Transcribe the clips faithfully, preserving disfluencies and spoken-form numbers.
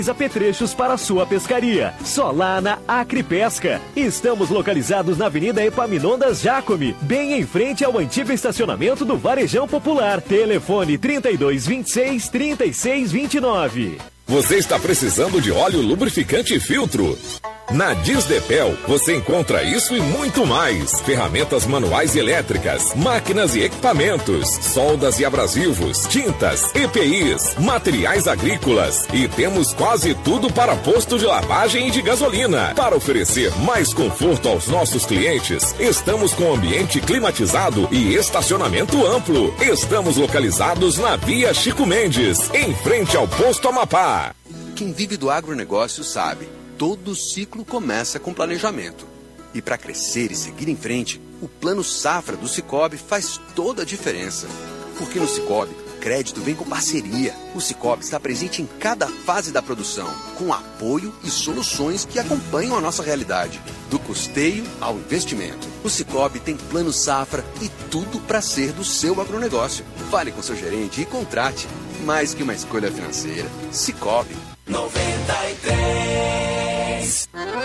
apetrechos para sua pescaria. Só lá na Acre Pesca. Estamos localizados na Avenida Epaminondas Jacome, bem em frente ao antigo estacionamento do Varejão Popular. Telefone trinta e dois, vinte e seis, trinta e seis, vinte e nove. Você está precisando de óleo lubrificante e filtro? Na Disdepel você encontra isso e muito mais. Ferramentas manuais e elétricas, máquinas e equipamentos, soldas e abrasivos, tintas, E P Is, materiais agrícolas e temos quase tudo para posto de lavagem e de gasolina. Para oferecer mais conforto aos nossos clientes, estamos com ambiente climatizado e estacionamento amplo. Estamos localizados na Via Chico Mendes, em frente ao Posto Amapá. Quem vive do agronegócio sabe. Todo ciclo começa com planejamento. E para crescer e seguir em frente, o Plano Safra do Sicoob faz toda a diferença. Porque no Sicoob, crédito vem com parceria. O Sicoob está presente em cada fase da produção, com apoio e soluções que acompanham a nossa realidade. Do custeio ao investimento. O Sicoob tem Plano Safra e tudo para ser do seu agronegócio. Fale com seu gerente e contrate. Mais que uma escolha financeira. Sicoob. noventa e três.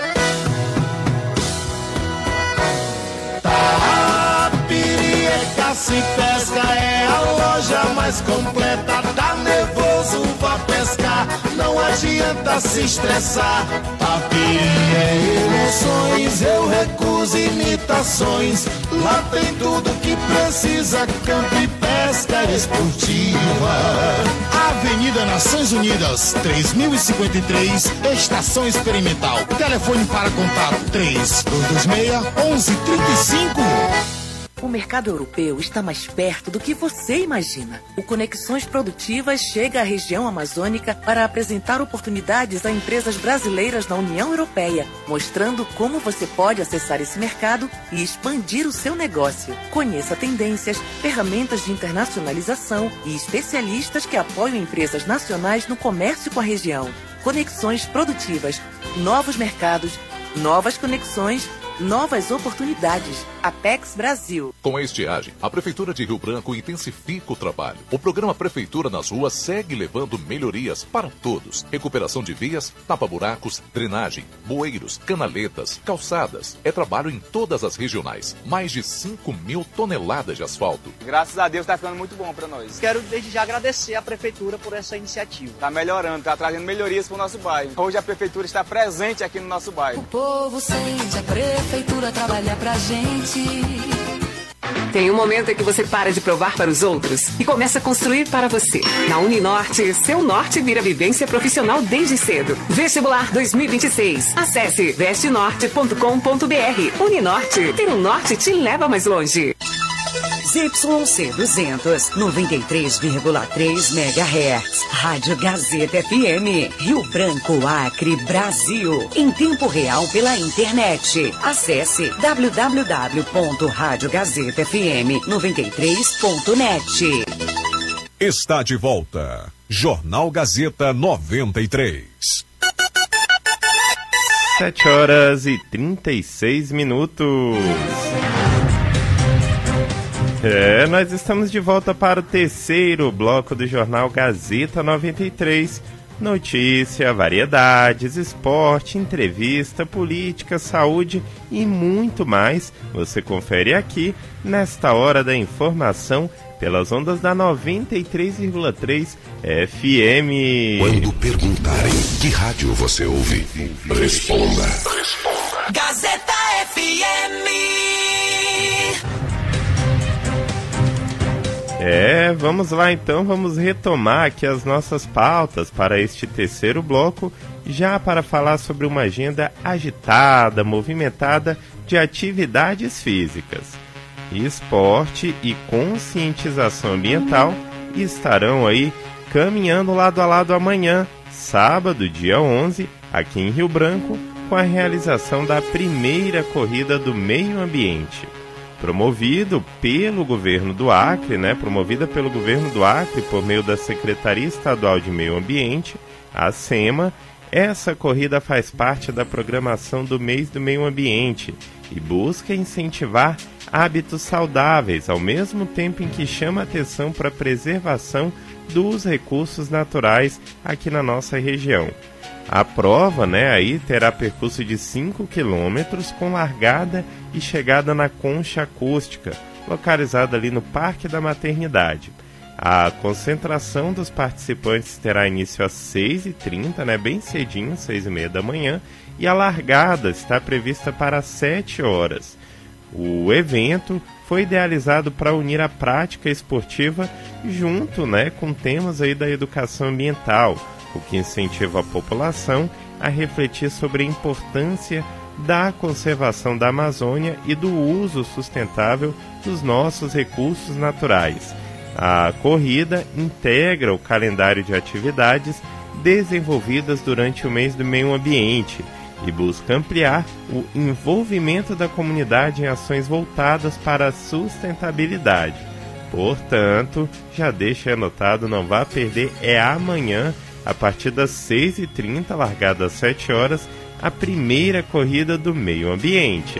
Tarapiri é caça e pesca, é a loja mais completa. Tá nervoso, vá pescar, não adianta se estressar. Tapiri é emoções, eu recuso imitações. Lá tem tudo que precisa, campo e pesca esportiva. Avenida Nações Unidas, três mil e cinquenta e três, Estação Experimental. Telefone para contato três dois dois seis, um um três cinco. O mercado europeu está mais perto do que você imagina. O Conexões Produtivas chega à região amazônica para apresentar oportunidades a empresas brasileiras na União Europeia, mostrando como você pode acessar esse mercado e expandir o seu negócio. Conheça tendências, ferramentas de internacionalização e especialistas que apoiam empresas nacionais no comércio com a região. Conexões Produtivas, novos mercados, novas conexões, novas oportunidades. Apex Brasil. Com a estiagem, a Prefeitura de Rio Branco intensifica o trabalho. O programa Prefeitura nas Ruas segue levando melhorias para todos. Recuperação de vias, tapa-buracos, drenagem, bueiros, canaletas, calçadas. É trabalho em todas as regionais. Mais de cinco mil toneladas de asfalto. Graças a Deus está ficando muito bom para nós. Quero desde já agradecer à Prefeitura por essa iniciativa. Está melhorando, está trazendo melhorias para o nosso bairro. Hoje a Prefeitura está presente aqui no nosso bairro. O povo sente a Prefeitura trabalhar pra gente. Tem um momento em que você para de provar para os outros e começa a construir para você. Na Uninorte, seu norte vira vivência profissional desde cedo. Vestibular dois mil e vinte e seis. Acesse veste norte ponto com ponto b r. Uninorte, ter um norte te leva mais longe. Y C duzentos, noventa e três vírgula três megahertz. Rádio Gazeta F M. Rio Branco, Acre, Brasil. Em tempo real pela internet. Acesse w w w ponto rádio gazeta f m noventa e três ponto net. Está de volta. Jornal Gazeta noventa e três. Sete horas e trinta e seis minutos. É, nós estamos de volta para o terceiro bloco do Jornal Gazeta noventa e três. Notícia, variedades, esporte, entrevista, política, saúde e muito mais. Você confere aqui nesta Hora da Informação pelas ondas da noventa e três vírgula três F M. Quando perguntarem que rádio você ouve, responda. Responda. Gazeta F M. É, vamos lá então, vamos retomar aqui as nossas pautas para este terceiro bloco, já para falar sobre uma agenda agitada, movimentada de atividades físicas. Esporte e conscientização ambiental estarão aí caminhando lado a lado amanhã, sábado, dia onze, aqui em Rio Branco, com a realização da primeira corrida do meio ambiente. Promovido pelo governo do Acre, né? Promovida pelo governo do Acre por meio da Secretaria Estadual de Meio Ambiente, a SEMA, essa corrida faz parte da programação do Mês do Meio Ambiente e busca incentivar hábitos saudáveis, ao mesmo tempo em que chama atenção para a preservação dos recursos naturais aqui na nossa região. A prova, né, aí terá percurso de cinco quilômetros com largada e chegada na concha acústica, localizada ali no Parque da Maternidade. A concentração dos participantes terá início às seis e trinta, né, bem cedinho, seis e meia da manhã, e a largada está prevista para sete horas. O evento foi idealizado para unir a prática esportiva junto, né, com temas aí da educação ambiental, o que incentiva a população a refletir sobre a importância da conservação da Amazônia e do uso sustentável dos nossos recursos naturais. A corrida integra o calendário de atividades desenvolvidas durante o mês do meio ambiente e busca ampliar o envolvimento da comunidade em ações voltadas para a sustentabilidade. Portanto, já deixa anotado, não vá perder, é amanhã, a partir das seis e trinta, largada às sete horas, a primeira corrida do meio ambiente.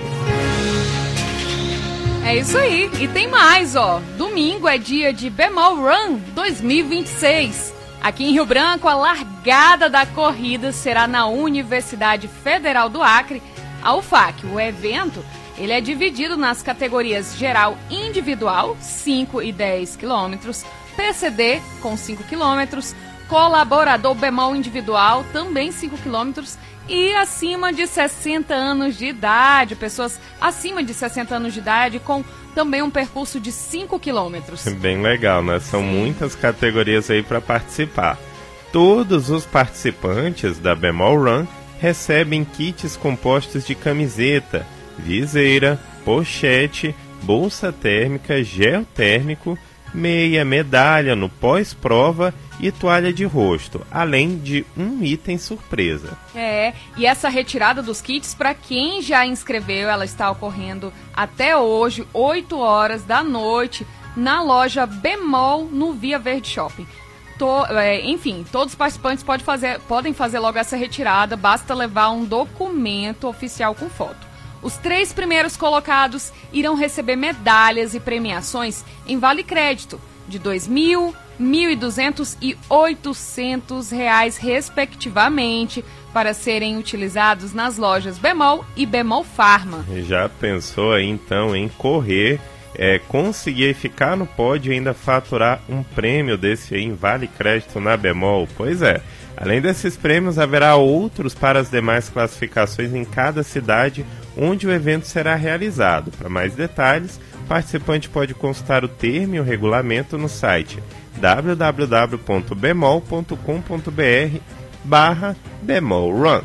É isso aí, e tem mais, ó. Domingo é dia de Bemol Run dois mil e vinte e seis. Aqui em Rio Branco, a largada da corrida será na Universidade Federal do Acre, a U F A C. O evento ele é dividido nas categorias geral individual, cinco e dez quilômetros, P C D com cinco quilômetros, colaborador bemol individual, também cinco quilômetros, e acima de sessenta anos de idade, pessoas acima de sessenta anos de idade com também um percurso de cinco quilômetros. Bem legal, né? São Sim. muitas categorias aí para participar. Todos os participantes da Bemol Run recebem kits compostos de camiseta, viseira, pochete, bolsa térmica, gel térmico, meia, medalha no pós-prova e toalha de rosto, além de um item surpresa. É, e essa retirada dos kits, para quem já inscreveu, ela está ocorrendo até hoje, oito horas da noite, na loja Bemol, no Via Verde Shopping. To, é, enfim, todos os participantes pode fazer, podem fazer logo essa retirada, basta levar um documento oficial com foto. Os três primeiros colocados irão receber medalhas e premiações em Vale Crédito de dois mil, mil e duzentos e oitocentos reais, respectivamente, para serem utilizados nas lojas Bemol e Bemol Pharma. Já pensou aí, então, em correr, é, conseguir ficar no pódio e ainda faturar um prêmio desse aí em Vale Crédito na Bemol? Pois é. Além desses prêmios, haverá outros para as demais classificações em cada cidade onde o evento será realizado. Para mais detalhes, o participante pode consultar o termo e o regulamento no site w w w ponto bemol ponto com ponto b r barra Bemol Run.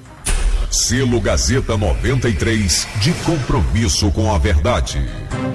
Selo Gazeta noventa e três, de compromisso com a verdade.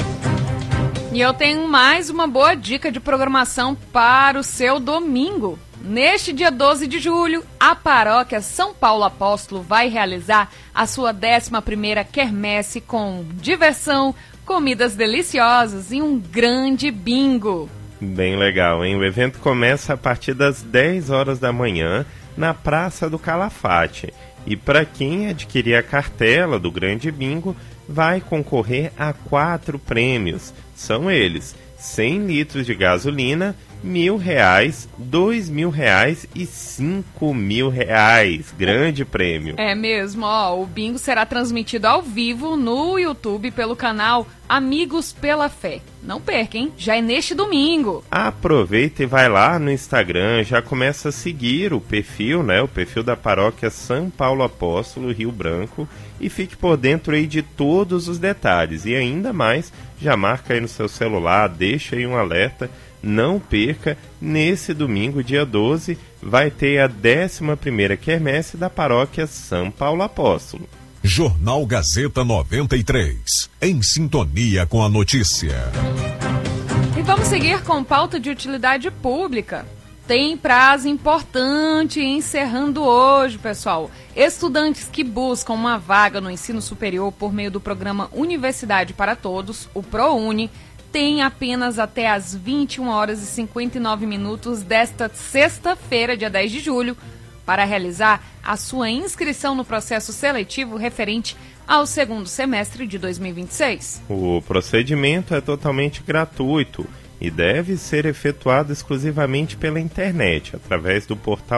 E eu tenho mais uma boa dica de programação para o seu domingo. Neste dia doze de julho, a paróquia São Paulo Apóstolo vai realizar a sua décima primeira quermesse com diversão, comidas deliciosas e um grande bingo. Bem legal, hein? O evento começa a partir das dez horas da manhã na Praça do Calafate. E para quem adquirir a cartela do grande bingo, vai concorrer a quatro prêmios. São eles: cem litros de gasolina, mil reais, dois mil reais e cinco mil reais. Grande prêmio. É mesmo, ó. O bingo será transmitido ao vivo no YouTube pelo canal Amigos pela Fé. Não perca, hein? Já é neste domingo. Aproveita e vai lá no Instagram, já começa a seguir o perfil, né? O perfil da paróquia São Paulo Apóstolo, Rio Branco, e fique por dentro aí de todos os detalhes. E ainda mais, já marca aí no seu celular, deixa aí um alerta. Não perca, nesse domingo, dia doze, vai ter a décima primeira quermesse da paróquia São Paulo Apóstolo. Jornal Gazeta noventa e três, em sintonia com a notícia. E vamos seguir com pauta de utilidade pública. Tem prazo importante encerrando hoje, pessoal. Estudantes que buscam uma vaga no ensino superior por meio do programa Universidade para Todos, o ProUni, tem apenas até às vinte e uma horas e cinquenta e nove minutos desta sexta-feira, dia dez de julho, para realizar a sua inscrição no processo seletivo referente ao segundo semestre de dois mil e vinte e seis. O procedimento é totalmente gratuito e deve ser efetuado exclusivamente pela internet, através do portal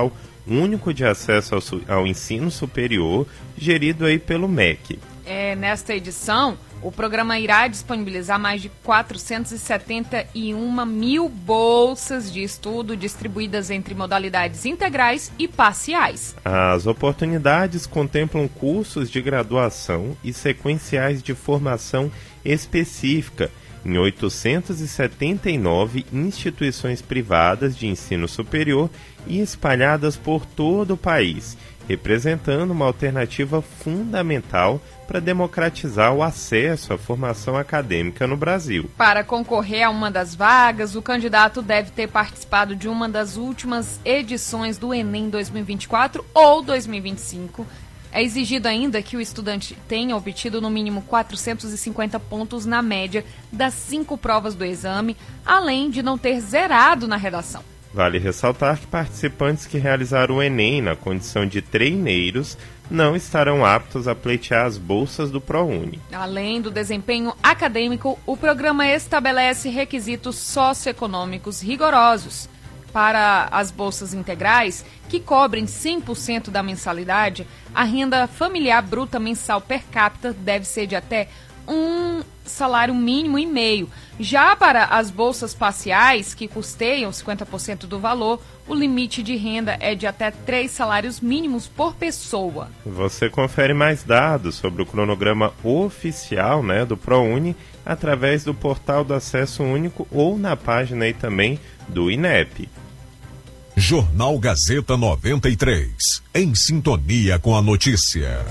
único de acesso ao, ao ensino superior, gerido aí pelo M E C. É, nesta edição, o programa irá disponibilizar mais de quatrocentas e setenta e uma mil bolsas de estudo distribuídas entre modalidades integrais e parciais. As oportunidades contemplam cursos de graduação e sequenciais de formação específica em oitocentas e setenta e nove instituições privadas de ensino superior e espalhadas por todo o país, representando uma alternativa fundamental para democratizar o acesso à formação acadêmica no Brasil. Para concorrer a uma das vagas, o candidato deve ter participado de uma das últimas edições do Enem dois mil e vinte e quatro ou dois mil e vinte e cinco. É exigido ainda que o estudante tenha obtido no mínimo quatrocentos e cinquenta pontos na média das cinco provas do exame, além de não ter zerado na redação. Vale ressaltar que participantes que realizaram o Enem na condição de treineiros não estarão aptos a pleitear as bolsas do ProUni. Além do desempenho acadêmico, o programa estabelece requisitos socioeconômicos rigorosos. Para as bolsas integrais, que cobrem cem por cento da mensalidade, a renda familiar bruta mensal per capita deve ser de até um salário mínimo e meio. Já para as bolsas parciais, que custeiam cinquenta por cento do valor, o limite de renda é de até três salários mínimos por pessoa. Você confere mais dados sobre o cronograma oficial, né, do ProUni através do portal do Acesso Único ou na página aí também do INEP. Jornal Gazeta noventa e três, em sintonia com a notícia.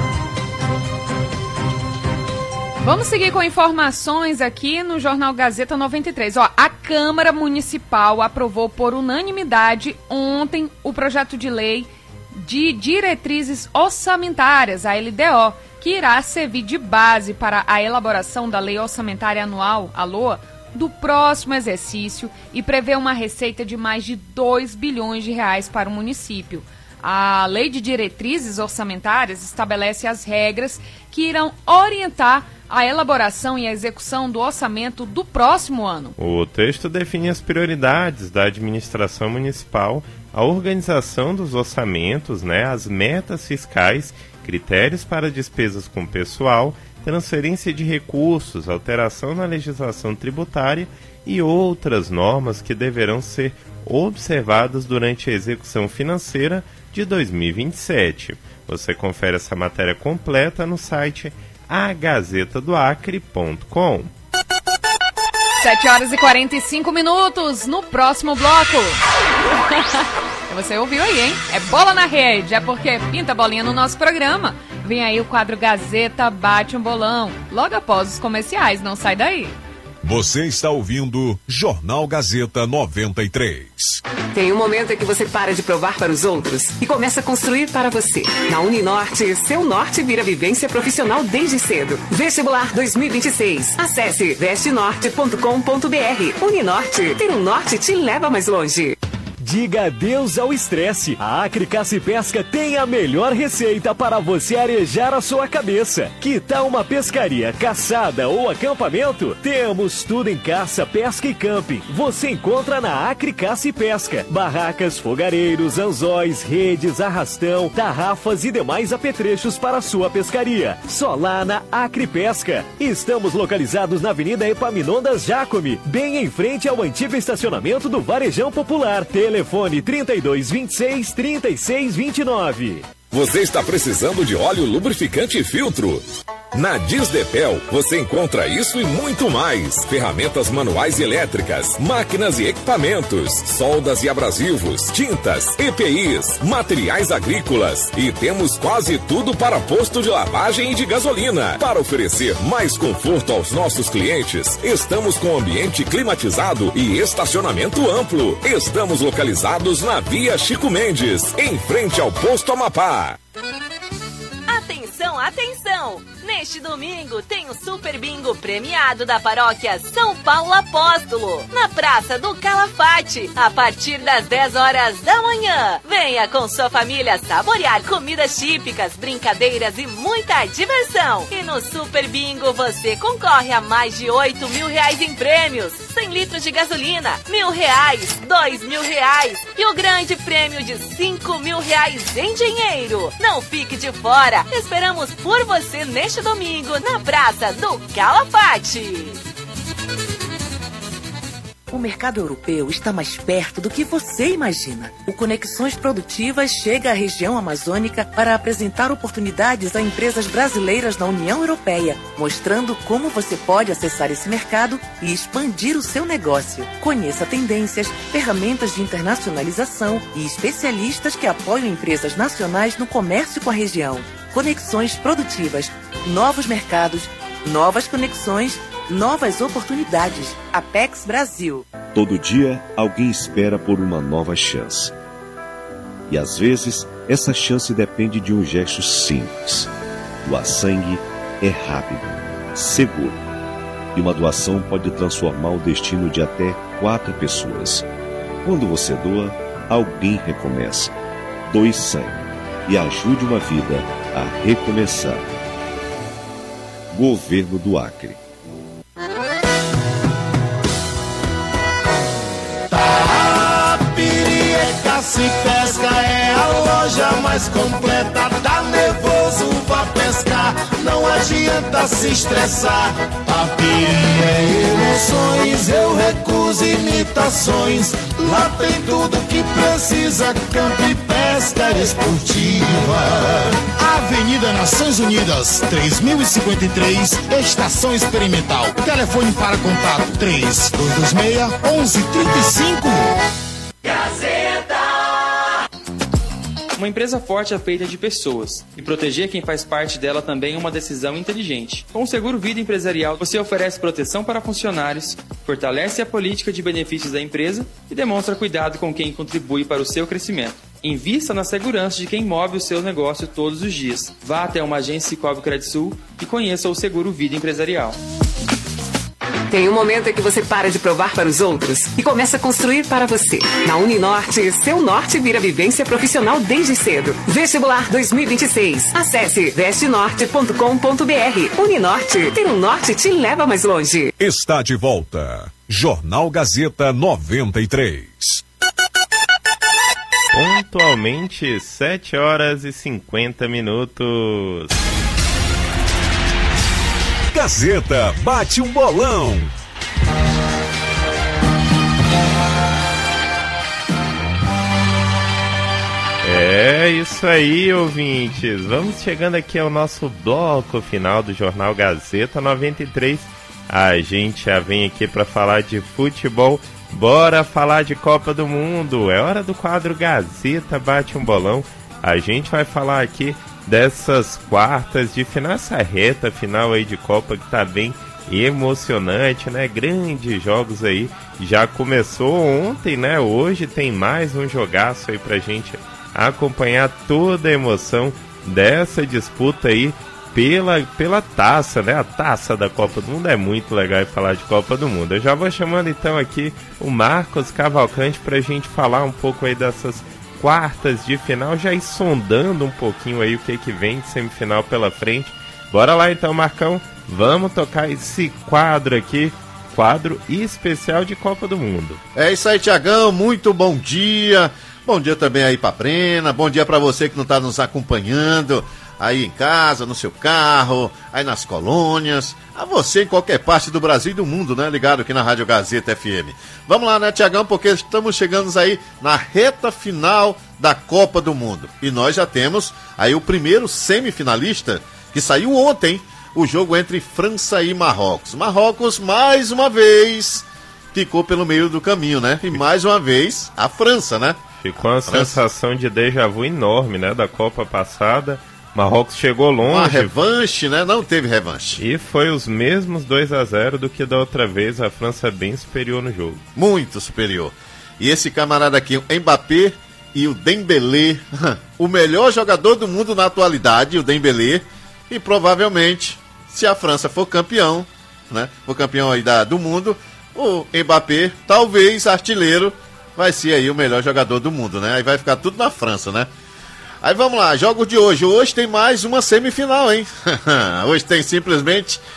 Vamos seguir com informações aqui no Jornal Gazeta noventa e três. Ó, a Câmara Municipal aprovou por unanimidade ontem o projeto de lei de diretrizes orçamentárias, a L D O, que irá servir de base para a elaboração da Lei Orçamentária Anual, a LOA, do próximo exercício e prevê uma receita de mais de dois bilhões de reais para o município. A Lei de Diretrizes Orçamentárias estabelece as regras que irão orientar a elaboração e a execução do orçamento do próximo ano. O texto define as prioridades da administração municipal, a organização dos orçamentos, né, as metas fiscais, critérios para despesas com pessoal, transferência de recursos, alteração na legislação tributária e outras normas que deverão ser observadas durante a execução financeira de dois mil e vinte e sete. Você confere essa matéria completa no site a gazeta do acre ponto com. sete horas e quarenta e cinco minutos no próximo bloco. Você ouviu aí, hein? É bola na rede, é porque pinta bolinha no nosso programa. Vem aí o quadro Gazeta Bate um Bolão, logo após os comerciais, não sai daí. Você está ouvindo Jornal Gazeta noventa e três. Tem um momento em que você para de provar para os outros e começa a construir para você. Na Uninorte, seu norte vira vivência profissional desde cedo. Vestibular dois mil e vinte e seis. Acesse veste norte ponto com ponto br. Uninorte, ter um norte te leva mais longe. Diga adeus ao estresse. A Acre Caça e Pesca tem a melhor receita para você arejar a sua cabeça. Que tal uma pescaria, caçada ou acampamento? Temos tudo em caça, pesca e camping. Você encontra na Acre Caça e Pesca. Barracas, fogareiros, anzóis, redes, arrastão, tarrafas e demais apetrechos para a sua pescaria. Só lá na Acre Pesca. Estamos localizados na Avenida Epaminondas Jacome, bem em frente ao antigo estacionamento do Varejão Popular. Telefone trinta e dois, vinte e seis, trinta e seis, vinte e nove. Você está precisando de óleo lubrificante e filtro? Na Disdepel você encontra isso e muito mais. Ferramentas manuais e elétricas, máquinas e equipamentos, soldas e abrasivos, tintas, E P Is, materiais agrícolas e temos quase tudo para posto de lavagem e de gasolina. Para oferecer mais conforto aos nossos clientes, estamos com ambiente climatizado e estacionamento amplo. Estamos localizados na Via Chico Mendes, em frente ao Posto Amapá. Atenção, atenção! Neste domingo tem o Super Bingo premiado da paróquia São Paulo Apóstolo, na Praça do Calafate, a partir das dez horas da manhã. Venha com sua família saborear comidas típicas, brincadeiras e muita diversão. E no Super Bingo você concorre a mais de oito mil reais em prêmios, cem litros de gasolina, mil reais, dois mil reais e o grande prêmio de cinco mil reais em dinheiro. Não fique de fora. Esperamos por você neste domingo na Praça do Calafate. O mercado europeu está mais perto do que você imagina. O Conexões Produtivas chega à região amazônica para apresentar oportunidades a empresas brasileiras na União Europeia, mostrando como você pode acessar esse mercado e expandir o seu negócio. Conheça tendências, ferramentas de internacionalização e especialistas que apoiam empresas nacionais no comércio com a região. Conexões Produtivas, novos mercados, novas conexões, novas oportunidades. Apex Brasil. Todo dia, alguém espera por uma nova chance. E às vezes, essa chance depende de um gesto simples. Doar sangue é rápido, seguro. E uma doação pode transformar o destino de até quatro pessoas. Quando você doa, alguém recomeça. Doe sangue e ajude uma vida a recomeçar. Governo do Acre. Se pesca é a loja mais completa. Tá nervoso, vá pescar. Não adianta se estressar. Tapiri é emoções, eu recuso imitações. Lá tem tudo que precisa. Campo e pesca esportiva. Avenida Nações Unidas, três mil e cinquenta e três, Estação Experimental. Telefone para contato três dois dois seis, um um três cinco. Gazeta. Uma empresa forte é feita de pessoas, e proteger quem faz parte dela também é uma decisão inteligente. Com o Seguro Vida Empresarial, você oferece proteção para funcionários, fortalece a política de benefícios da empresa e demonstra cuidado com quem contribui para o seu crescimento. Invista na segurança de quem move o seu negócio todos os dias. Vá até uma agência Cicobi Credisul e conheça o Seguro Vida Empresarial. Tem um momento em que você para de provar para os outros e começa a construir para você. Na Uninorte, seu norte vira vivência profissional desde cedo. Vestibular dois mil e vinte e seis. Acesse veste norte ponto com ponto b r. Uninorte, ter um norte te leva mais longe. Está de volta. Jornal Gazeta noventa e três. Pontualmente, sete horas e cinquenta minutos. Gazeta bate um bolão. É isso aí, ouvintes. Vamos chegando aqui ao nosso bloco final do Jornal Gazeta noventa e três. A gente já vem aqui para falar de futebol. Bora falar de Copa do Mundo. É hora do quadro Gazeta bate um bolão. A gente vai falar aqui dessas quartas de final, essa reta final aí de Copa que tá bem emocionante, né? Grandes jogos aí, já começou ontem, né? Hoje tem mais um jogaço aí pra gente acompanhar toda a emoção dessa disputa aí pela, pela taça, né? A taça da Copa do Mundo. É muito legal falar de Copa do Mundo. Eu já vou chamando então aqui o Marcos Cavalcante pra gente falar um pouco aí dessas quartas de final, já ir sondando um pouquinho aí o que que vem de semifinal pela frente. Bora lá então, Marcão, vamos tocar esse quadro aqui, quadro especial de Copa do Mundo. É isso aí, Tiagão, muito bom dia, bom dia também aí pra Brena, bom dia pra você que não tá nos acompanhando aí em casa, no seu carro, aí nas colônias, a você em qualquer parte do Brasil e do mundo, né? Ligado aqui na Rádio Gazeta F M. Vamos lá, né, Tiagão? Porque estamos chegando aí na reta final da Copa do Mundo. E nós já temos aí o primeiro semifinalista que saiu ontem, o jogo entre França e Marrocos. Marrocos, mais uma vez, ficou pelo meio do caminho, né? E mais uma vez, a França, né? Ficou uma sensação de déjà vu enorme, né? Da Copa passada. Marrocos chegou longe. Uma revanche, né? Não teve revanche. E foi os mesmos dois a zero do que da outra vez. A França bem superior no jogo. Muito superior. E esse camarada aqui, o Mbappé e o Dembélé, o melhor jogador do mundo na atualidade, o Dembélé. E provavelmente, se a França for campeão, né? For campeão aí da, do mundo, o Mbappé, talvez artilheiro, vai ser aí o melhor jogador do mundo, né? Aí vai ficar tudo na França, né? Aí vamos lá, jogos de hoje. Hoje tem mais uma semifinal, hein? Hoje tem simplesmente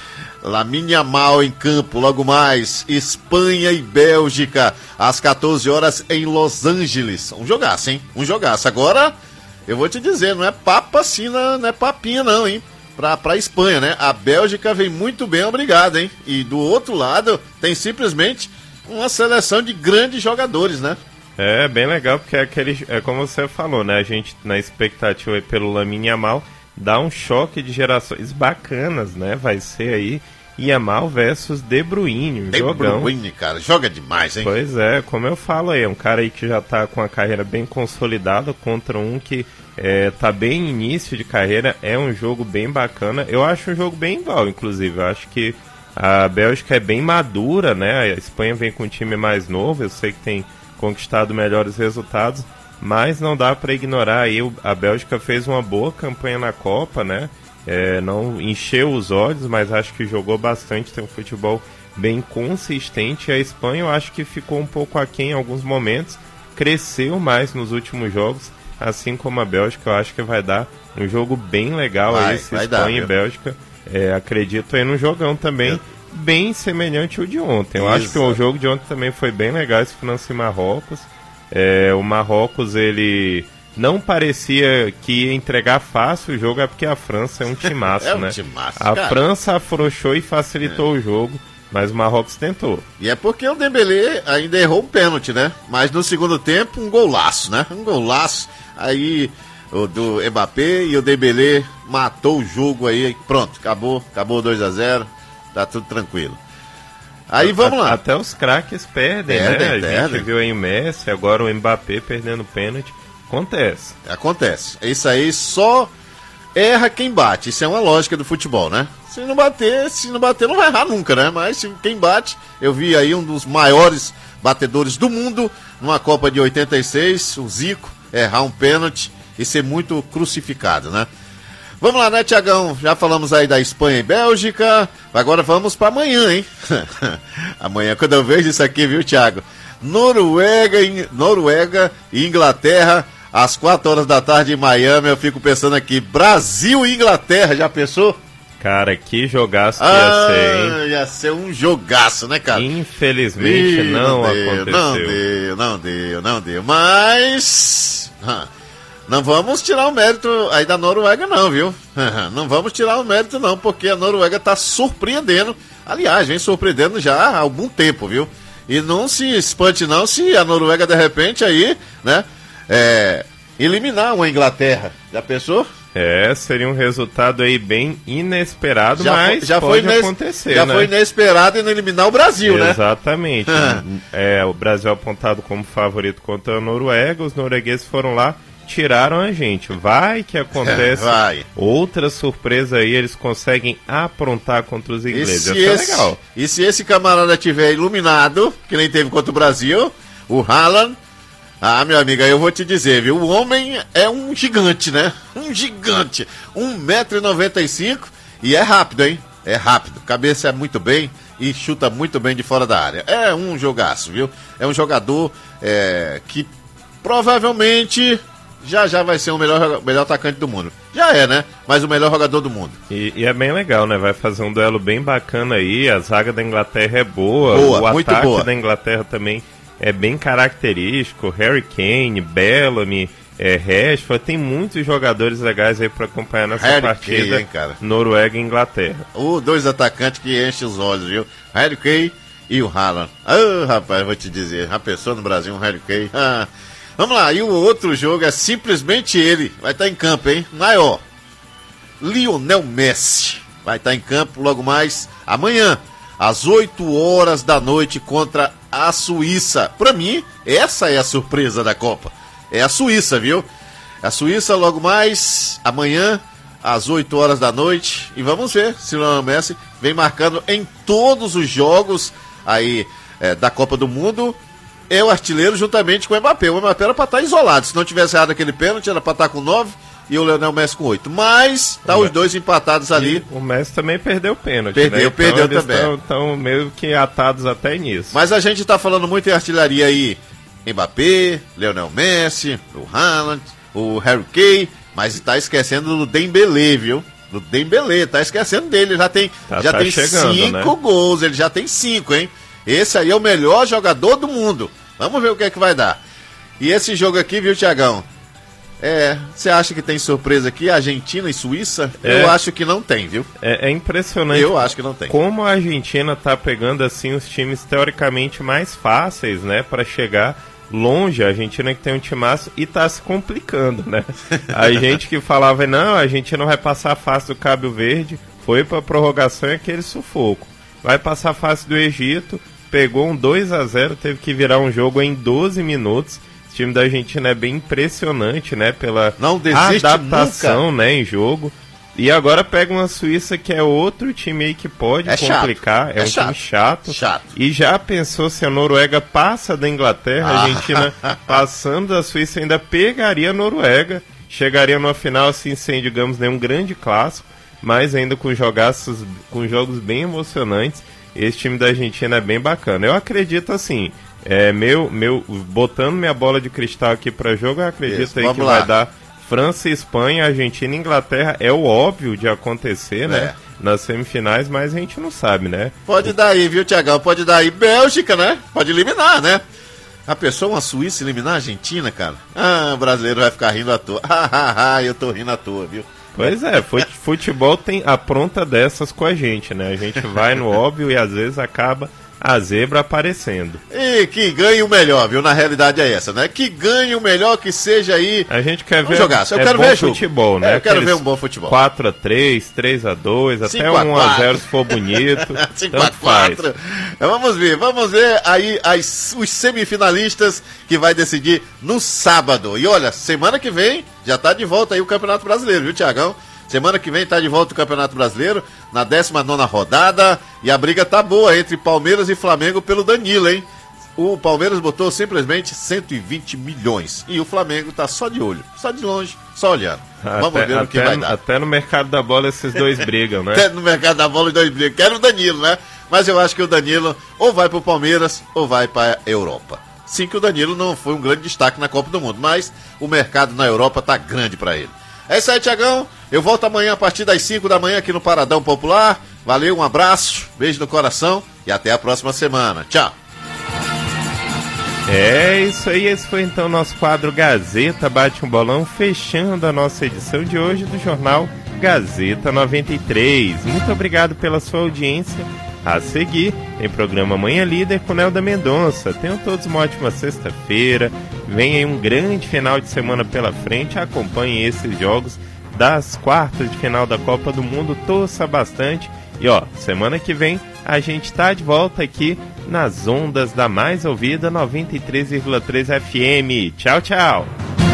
Lamine Yamal em campo, logo mais, Espanha e Bélgica, às quatorze horas em Los Angeles. Um jogaço, hein? Um jogaço. Agora, eu vou te dizer, não é papo assim, não é papinha não, hein? Pra, pra Espanha, né? A Bélgica vem muito bem, obrigado, hein? E do outro lado, tem simplesmente uma seleção de grandes jogadores, né? É, bem legal, porque é, aquele, é como você falou, né? A gente, na expectativa aí pelo Lamine Yamal, dá um choque de gerações bacanas, né? Vai ser aí Yamal versus De Bruyne, um De jogão. Bruyne, cara, joga demais, hein? Pois é, como eu falo aí, é um cara aí que já tá com a carreira bem consolidada contra um que é, tá bem início de carreira, é um jogo bem bacana. Eu acho um jogo bem igual, inclusive, eu acho que a Bélgica é bem madura, né? A Espanha vem com um time mais novo, eu sei que tem conquistado melhores resultados, mas não dá para ignorar aí, a Bélgica fez uma boa campanha na Copa, né? É, não encheu os olhos, mas acho que jogou bastante, tem um futebol bem consistente. A Espanha eu acho que ficou um pouco aquém em alguns momentos, cresceu mais nos últimos jogos, assim como a Bélgica. Eu acho que vai dar um jogo bem legal vai, esse vai Espanha dar, e Bélgica. É, acredito aí num jogão também, é. bem semelhante ao de ontem. Eu Exato. acho que o jogo de ontem também foi bem legal, esse França e Marrocos. É, o Marrocos, ele não parecia que ia entregar fácil o jogo, é porque a França é um timaço, é um né? timaço, a cara. França afrouxou e facilitou é. o jogo, mas o Marrocos tentou. E é porque o Dembélé ainda errou um pênalti, né? Mas no segundo tempo, um golaço, né? Um golaço. Aí o do Mbappé e o Dembélé matou o jogo aí. Pronto, acabou, acabou dois a zero. Tá tudo tranquilo. Aí vamos lá. Até os craques perdem, perdem, né? A perdem. gente viu aí o Messi, agora o Mbappé perdendo pênalti. Acontece. Acontece. Isso aí só erra quem bate. Isso é uma lógica do futebol, né? Se não bater, se não bater, não vai errar nunca, né? Mas se quem bate, eu vi aí um dos maiores batedores do mundo numa Copa de oitenta e seis, o Zico, errar um pênalti e ser muito crucificado, né? Vamos lá, né, Tiagão? Já falamos aí da Espanha e Bélgica. Agora vamos para amanhã, hein? Amanhã, quando eu vejo isso aqui, viu, Thiago? Noruega, Noruega e Inglaterra, às quatro horas da tarde em Miami. Eu fico pensando aqui, Brasil e Inglaterra, já pensou? Cara, que jogaço que ah, ia ser, hein? Ia ser um jogaço, né, cara? Infelizmente Ih, não, não deu, aconteceu. Não deu, não deu, não deu. Mas... não vamos tirar o mérito aí da Noruega não, viu? Não vamos tirar o mérito não, porque a Noruega tá surpreendendo. Aliás, vem surpreendendo já há algum tempo, viu? E não se espante não se a Noruega de repente aí, né, é, eliminar uma Inglaterra. Já pensou? É, seria um resultado aí bem inesperado, já mas foi, já pode foi ines... acontecer, já né? foi inesperado em não eliminar o Brasil, né? Exatamente. É, o Brasil apontado como favorito contra a Noruega, os noruegueses foram lá, tiraram a gente. Vai que acontece é, vai. outra surpresa aí, eles conseguem aprontar contra os ingleses. E se, esse, legal. e se esse camarada tiver iluminado, que nem teve contra o Brasil, o Haaland, ah, meu amigo, aí eu vou te dizer, viu? O homem é um gigante, né? Um gigante. um metro e noventa e cinco e é rápido, hein? É rápido. Cabeça é muito bem e chuta muito bem de fora da área. É um jogaço, viu? É um jogador é, que provavelmente... já já vai ser o melhor, melhor atacante do mundo. Já é, né? Mas o melhor jogador do mundo. E, e é bem legal, né? Vai fazer um duelo bem bacana aí. A zaga da Inglaterra é boa. Boa, o muito ataque boa. da Inglaterra também é bem característico. Harry Kane, Bellamy, é, Rashford. Tem muitos jogadores legais aí para acompanhar nessa Harry partida. Kane, hein, cara? Noruega e Inglaterra. O dois atacantes que enchem os olhos, viu? Harry Kane e o Haaland. Ah, oh, rapaz, vou te dizer. Já pensou no Brasil um Harry Kane? Ah... Vamos lá, e o outro jogo é simplesmente ele. Vai estar em campo, hein? Maior. Lionel Messi. Vai estar em campo logo mais amanhã, às oito horas da noite, contra a Suíça. Pra mim, essa é a surpresa da Copa. É a Suíça, viu? A Suíça logo mais amanhã, às oito horas da noite. E vamos ver se o Lionel Messi vem marcando em todos os jogos aí é, da Copa do Mundo. É o artilheiro juntamente com o Mbappé. O Mbappé era pra estar isolado. Se não tivesse errado aquele pênalti, era pra estar com nove e o Lionel Messi com oito. Mas tá os dois empatados ali. E o Messi também perdeu o pênalti. Perdeu, né? perdeu então, também. Estão meio que atados até nisso. Mas a gente tá falando muito em artilharia aí. Mbappé, Lionel Messi, o Haaland, o Harry Kane. Mas tá esquecendo do Dembélé, viu? do Dembélé, tá esquecendo dele, ele já tem, Tá- já tá tem chegando, cinco né? gols, ele já tem cinco, hein? Esse aí é o melhor jogador do mundo. Vamos ver o que é que vai dar. E esse jogo aqui, viu, Tiagão? É, você acha que tem surpresa aqui, Argentina e Suíça? É. Eu acho que não tem, viu? É, é impressionante. Eu acho que não tem. Como a Argentina tá pegando assim os times teoricamente mais fáceis, né, para chegar longe. A Argentina que tem um timaço e tá se complicando, né? A gente que falava, não, a Argentina não vai passar a fase do Cabo Verde, foi pra prorrogação e aquele sufoco. Vai passar a fase do Egito, pegou um dois a zero, teve que virar um jogo em doze minutos. O time da Argentina é bem impressionante, né? Pela Não desiste adaptação, nunca. né, em jogo. E agora pega uma Suíça que é outro time aí que pode É complicar. chato. É, É um chato. time chato. Chato. E já pensou se a Noruega passa da Inglaterra, a Ah. Argentina passando da Suíça ainda pegaria a Noruega. Chegaria numa final assim, sem, digamos, nenhum grande clássico, mas ainda com jogaços, com jogos bem emocionantes. Esse time da Argentina é bem bacana. Eu acredito assim, é, meu, meu, botando minha bola de cristal aqui para jogo, eu acredito Isso, aí vamos que lá. vai dar França, Espanha, Argentina e Inglaterra. É o óbvio de acontecer, né? É. Nas semifinais, mas a gente não sabe, né? Pode dar aí, viu, Tiagão? Pode dar aí. Bélgica, né? Pode eliminar, né? A pessoa, uma Suíça, eliminar a Argentina, cara? Ah, o brasileiro vai ficar rindo à toa. Ah, eu tô rindo à toa, viu? Pois é, fute- futebol tem apronta dessas com a gente, né? A gente vai no óbvio e às vezes acaba a zebra aparecendo. E que ganhe o melhor, viu? Na realidade é essa, né? Que ganhe o melhor, que seja aí. A gente quer Vamos ver jogar. Eu é quero bom ver jogo. futebol, né? É, eu quero Aqueles ver um bom futebol. quatro a três, três a dois, até cinco a um a zero quatro. se for bonito. cinco a Tanto faz. quatro. Vamos ver, vamos ver aí as, os semifinalistas que vai decidir no sábado. E olha, semana que vem já tá de volta aí o Campeonato Brasileiro, viu, Tiagão? Semana que vem tá de volta o Campeonato Brasileiro, na décima nona rodada, e a briga tá boa entre Palmeiras e Flamengo pelo Danilo, hein? O Palmeiras botou simplesmente cento e vinte milhões, e o Flamengo tá só de olho, só de longe, só olhando. Vamos Até- ver o que até- vai dar. Até no mercado da bola esses dois brigam, né? Até no mercado da bola os dois brigam. Quero o Danilo, né? Mas eu acho que o Danilo ou vai pro Palmeiras ou vai pra Europa. Sim, que o Danilo não foi um grande destaque na Copa do Mundo, mas o mercado na Europa tá grande pra ele. É isso aí, Tiagão. Eu volto amanhã a partir das cinco da manhã aqui no Paradão Popular. Valeu, um abraço, beijo no coração e até a próxima semana. Tchau. É isso aí, esse foi então o nosso quadro Gazeta Bate um Bolão, fechando a nossa edição de hoje do jornal Gazeta noventa e três. Muito obrigado pela sua audiência. A seguir, tem programa Manhã Líder com Nelda Mendonça. Tenham todos uma ótima sexta-feira. Vem aí um grande final de semana pela frente. Acompanhem esses jogos das quartas de final da Copa do Mundo. Torça bastante. E ó, semana que vem a gente tá de volta aqui nas ondas da mais ouvida noventa e três vírgula três F M. Tchau, tchau.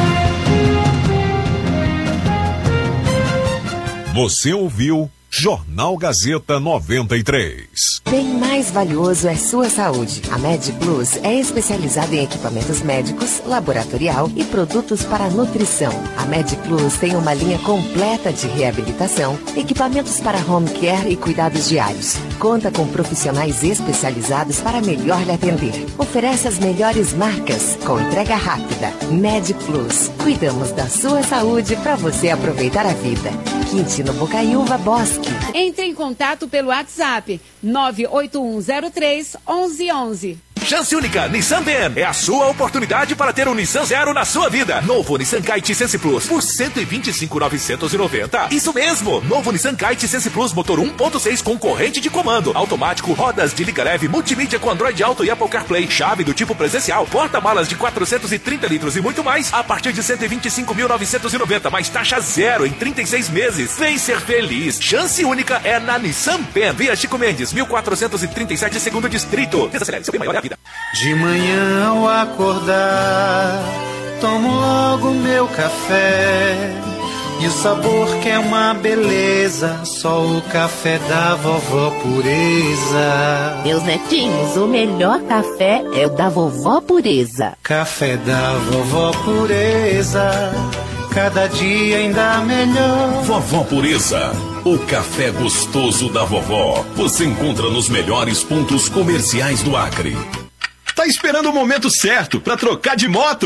Você ouviu Jornal Gazeta noventa e três. Bem mais valioso é sua saúde. A MedPlus é especializada em equipamentos médicos, laboratorial e produtos para nutrição. A MedPlus tem uma linha completa de reabilitação, equipamentos para home care e cuidados diários. Conta com profissionais especializados para melhor lhe atender. Oferece as melhores marcas com entrega rápida. MedPlus. Cuidamos da sua saúde para você aproveitar a vida. Quintino Bocaiúva Bosque. Entre em contato pelo WhatsApp nove oito um zero três um um um um. Chance única Nissan Den é a sua oportunidade para ter um Nissan Zero na sua vida. Novo Nissan Kite Sense Plus por cento e vinte e cinco mil novecentos e noventa. Isso mesmo, novo Nissan Kite Sense Plus motor um ponto seis com corrente de comando, automático, rodas de liga leve, multimídia com Android Auto e Apple CarPlay, chave do tipo presencial, porta-malas de quatrocentos e trinta litros e muito mais a partir de cento e vinte e cinco mil novecentos e noventa, mais taxa zero em trinta e seis meses. Vem ser feliz. Chance única é na Nissan Pen. Via Chico Mendes, mil quatrocentos e trinta e sete, segundo distrito. Desacelere, seu bem maior é a vida. De manhã ao acordar, tomo logo meu café. E o sabor que é uma beleza, só o café da vovó Pureza. Meus netinhos, o melhor café é o da vovó Pureza. Café da vovó Pureza, cada dia ainda melhor. Vovó Pureza, o café gostoso da vovó. Você encontra nos melhores pontos comerciais do Acre. Tá esperando o momento certo para trocar de moto?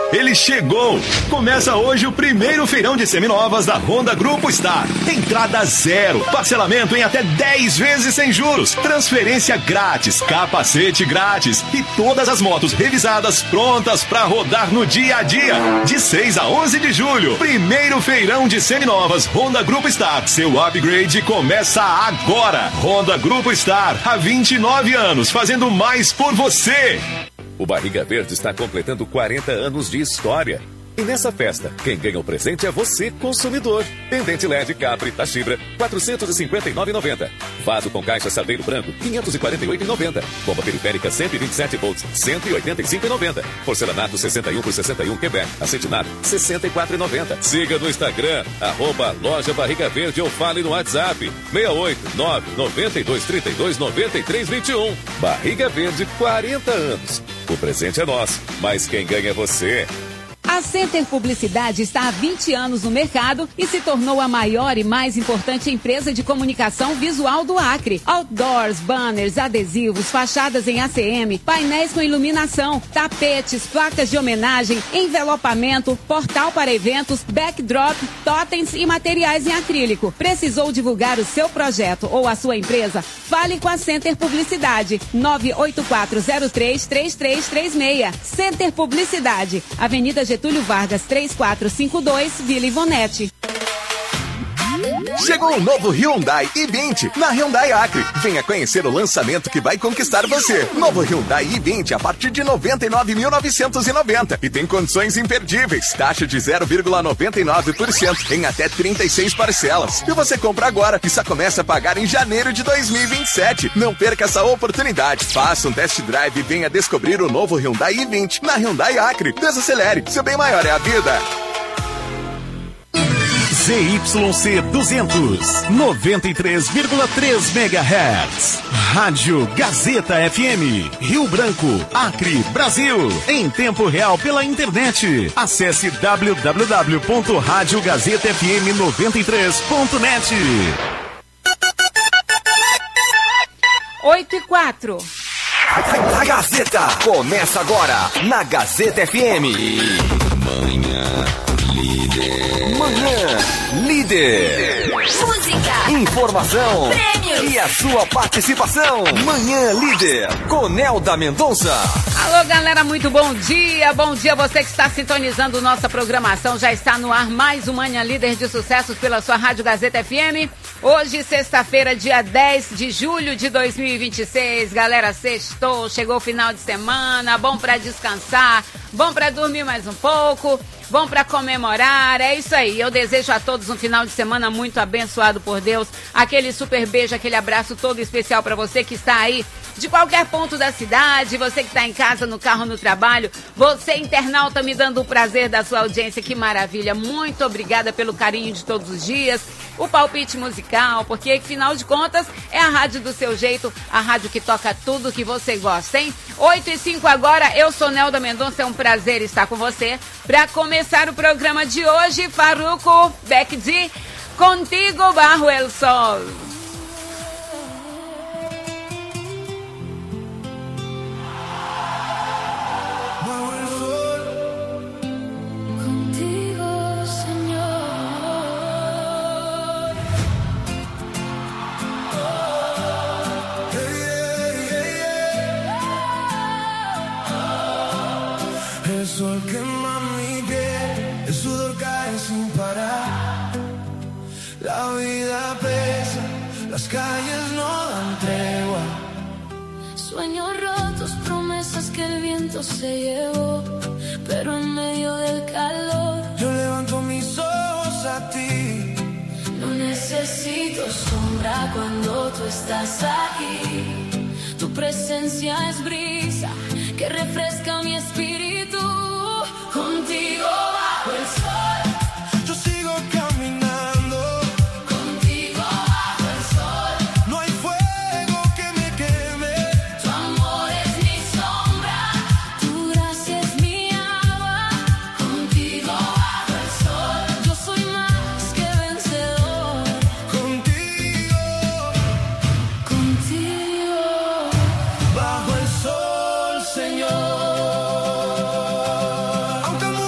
Ele chegou! Começa hoje o primeiro feirão de seminovas da Honda Grupo Star. Entrada zero, parcelamento em até dez vezes sem juros, transferência grátis, capacete grátis e todas as motos revisadas prontas para rodar no dia a dia. De seis a onze de julho, primeiro feirão de seminovas Honda Grupo Star. Seu upgrade começa agora. Honda Grupo Star, há vinte e nove anos, fazendo mais por você. O Barriga Verde está completando quarenta anos de história. E nessa festa, quem ganha o presente é você, consumidor. Pendente L E D Capri Tachibra, quatrocentos e cinquenta e nove reais e noventa centavos. Vaso com caixa Saveiro Branco, quinhentos e quarenta e oito reais e noventa centavos. Bomba periférica cento e vinte e sete volts, cento e oitenta e cinco reais e noventa centavos. Porcelanato sessenta e um por sessenta e um Quebec. Acetinato, sessenta e quatro reais e noventa centavos. Siga no Instagram, arroba Loja Barriga Verde ou fale no WhatsApp, seis oito nove nove dois três dois nove três dois um. Barriga Verde, quarenta anos. O presente é nosso, mas quem ganha é você. A Center Publicidade está há vinte anos no mercado e se tornou a maior e mais importante empresa de comunicação visual do Acre. Outdoors, banners, adesivos, fachadas em A C M, painéis com iluminação, tapetes, placas de homenagem, envelopamento, portal para eventos, backdrop, totens e materiais em acrílico. Precisou divulgar o seu projeto ou a sua empresa? Fale com a Center Publicidade. nove oito quatro zero três três três três seis. Center Publicidade, Avenida Getúlio Vargas, três quatro cinco dois, Vila Ivonete. Chegou o novo Hyundai i vinte na Hyundai Acre. Venha conhecer o lançamento que vai conquistar você. Novo Hyundai i vinte a partir de noventa e nove mil novecentos e noventa e tem condições imperdíveis. Taxa de zero vírgula noventa e nove por cento em até trinta e seis parcelas. E você compra agora e só começa a pagar em janeiro de dois mil e vinte e sete. Não perca essa oportunidade. Faça um test drive e venha descobrir o novo Hyundai i vinte na Hyundai Acre. Desacelere, seu bem maior é a vida. Z Y C duzentos, noventa e três vírgula três megahertz. Rádio Gazeta F M, Rio Branco, Acre, Brasil. Em tempo real pela internet. Acesse w w w ponto rádio gazeta f m noventa e três ponto net. oito e quatro. A Gazeta começa agora na Gazeta F M. Manhã Líder. Manhã Líder. Música. Informação. Prêmios. E a sua participação. Manhã Líder. Com Nelda Mendonça. Alô, galera, muito bom dia. Bom dia a você que está sintonizando nossa programação. Já está no ar mais um Manhã Líder de sucessos pela sua Rádio Gazeta F M. Hoje, sexta-feira, dia dez de julho de dois mil e vinte e seis. Galera, sextou, chegou o final de semana, bom pra descansar, bom pra dormir mais um pouco, bom pra comemorar. É isso aí, eu desejo a todos um final de semana muito abençoado por Deus. Aquele super beijo, aquele abraço todo especial pra você que está aí de qualquer ponto da cidade, você que está em casa, no carro, no trabalho, você internauta me dando o prazer da sua audiência, que maravilha. Muito obrigada pelo carinho de todos os dias, o palpite musical, porque afinal de contas é a rádio do seu jeito, a rádio que toca tudo que você gosta, hein? oito e cinco agora, eu sou Nelda Mendonça, é um prazer estar com você. Para começar o programa de hoje, Farruko Bekdi, Contigo Bajo el Sol. El sol quema mi piel, el sudor cae sin parar. La vida pesa, las calles no dan tregua. Sueños rotos, promesas que el viento se llevó, pero en medio del calor yo levanto mis ojos a ti. No necesito sombra cuando tú estás aquí. Tu presencia es brisa que refresca mi espíritu. Contigo bajo el sol yo sigo caminando. Contigo bajo el sol no hay fuego que me queme. Tu amor es mi sombra, tu gracia es mi agua. Contigo bajo el sol yo soy más que vencedor. Contigo, contigo bajo el sol, Señor. Aunque el mundo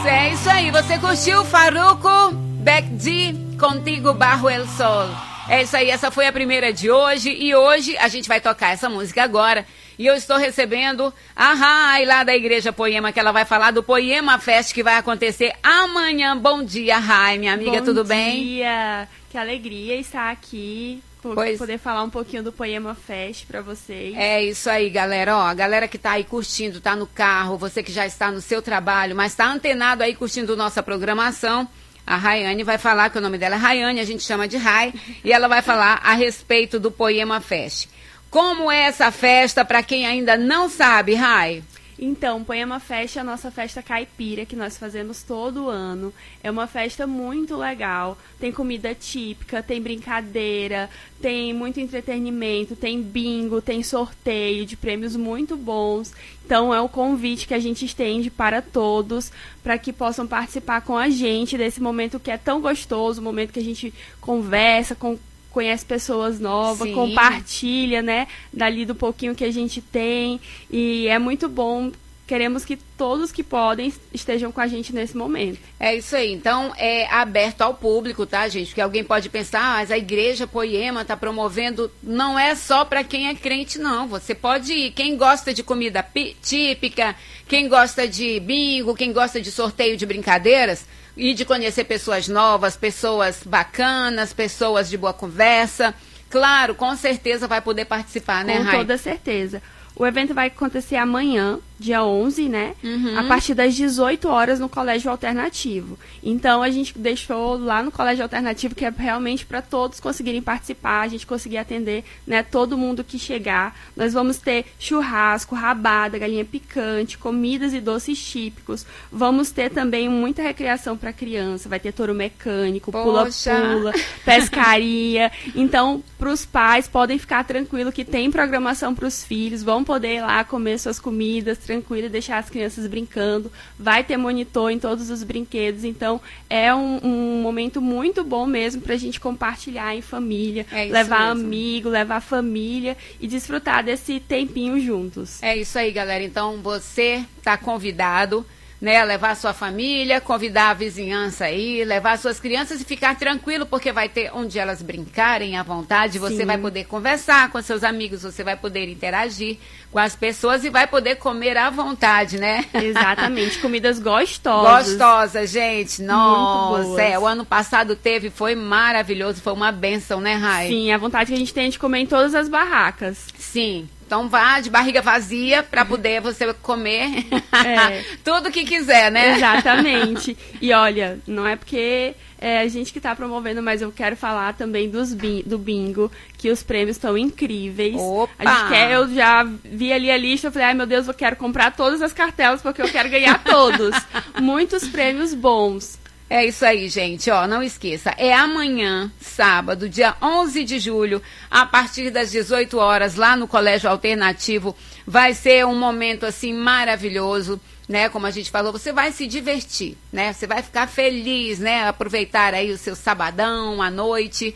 é isso aí. Você curtiu Farruko Bekdi, Contigo Barro El Sol. É isso aí, essa foi a primeira de hoje. E hoje a gente vai tocar essa música agora. E eu estou recebendo a Rai lá da Igreja Poema, que ela vai falar do Poema Fest que vai acontecer amanhã. Bom dia, Rai, minha amiga, Bom tudo bem? Bom dia, que alegria estar aqui, por Pois- poder falar um pouquinho do Poema Fest para vocês. É isso aí, galera. Ó, a galera que tá aí curtindo, tá no carro, você que já está no seu trabalho, mas tá antenado aí curtindo nossa programação. A Rayane vai falar, que o nome dela é Rayane, a gente chama de Rai, e ela vai falar a respeito do Poema Fest. Como é essa festa, para quem ainda não sabe, Rai? Então, Poema Fest é a nossa festa caipira que nós fazemos todo ano. É uma festa muito legal. Tem comida típica, tem brincadeira, tem muito entretenimento, tem bingo, tem sorteio de prêmios muito bons. Então, é o convite que a gente estende para todos, para que possam participar com a gente desse momento que é tão gostoso, o momento que a gente conversa, com conhece pessoas novas, Sim. compartilha, né, dali do pouquinho que a gente tem, e é muito bom. Queremos que todos que podem estejam com a gente nesse momento. É isso aí. Então, é aberto ao público, tá, gente? Porque alguém pode pensar, ah, mas a Igreja Poema está promovendo. Não é só para quem é crente, não. Você pode ir. Quem gosta de comida pi- típica, quem gosta de bingo, quem gosta de sorteio de brincadeiras e de conhecer pessoas novas, pessoas bacanas, pessoas de boa conversa. Claro, com certeza vai poder participar, né, Com Rai? toda certeza. O evento vai acontecer amanhã, dia onze, né? Uhum. A partir das dezoito horas no Colégio Alternativo. Então, a gente deixou lá no Colégio Alternativo, que é realmente para todos conseguirem participar, a gente conseguir atender, né, todo mundo que chegar. Nós vamos ter churrasco, rabada, galinha picante, comidas e doces típicos. Vamos ter também muita recreação para criança. Vai ter touro mecânico, Poxa! pula-pula, pescaria. Então, para os pais, podem ficar tranquilos que tem programação para os filhos. Vão poder ir lá comer suas comidas tranquilo e deixar as crianças brincando. Vai ter monitor em todos os brinquedos. Então, é um, um momento muito bom mesmo para a gente compartilhar em família, É isso levar mesmo. amigo, levar família e desfrutar desse tempinho juntos. É isso aí, galera. Então, você está convidado, né, a levar a sua família, convidar a vizinhança aí, levar as suas crianças e ficar tranquilo, porque vai ter onde elas brincarem à vontade, você Sim. vai poder conversar com seus amigos, você vai poder interagir com as pessoas e vai poder comer à vontade, né? Exatamente, comidas gostosas. Gostosa, gente. Nossa, boas. é, o ano passado teve, foi maravilhoso, foi uma benção, né, Rai? Sim, a vontade que a gente tem é de comer em todas as barracas. Sim. Então vá de barriga vazia para poder você comer É. tudo que quiser, né? Exatamente. E olha, não é porque é a gente que está promovendo, mas eu quero falar também dos bin- do bingo, que os prêmios estão incríveis. Opa! A gente quer, eu já vi ali a lista, eu falei, ai meu Deus, eu quero comprar todas as cartelas porque eu quero ganhar todos. Muitos prêmios bons. É isso aí, gente. Ó, não esqueça, é amanhã, sábado, dia onze de julho, a partir das dezoito horas, lá no Colégio Alternativo. Vai ser um momento, assim, maravilhoso, né? Como a gente falou, você vai se divertir, né? Você vai ficar feliz, né? Aproveitar aí o seu sabadão, à noite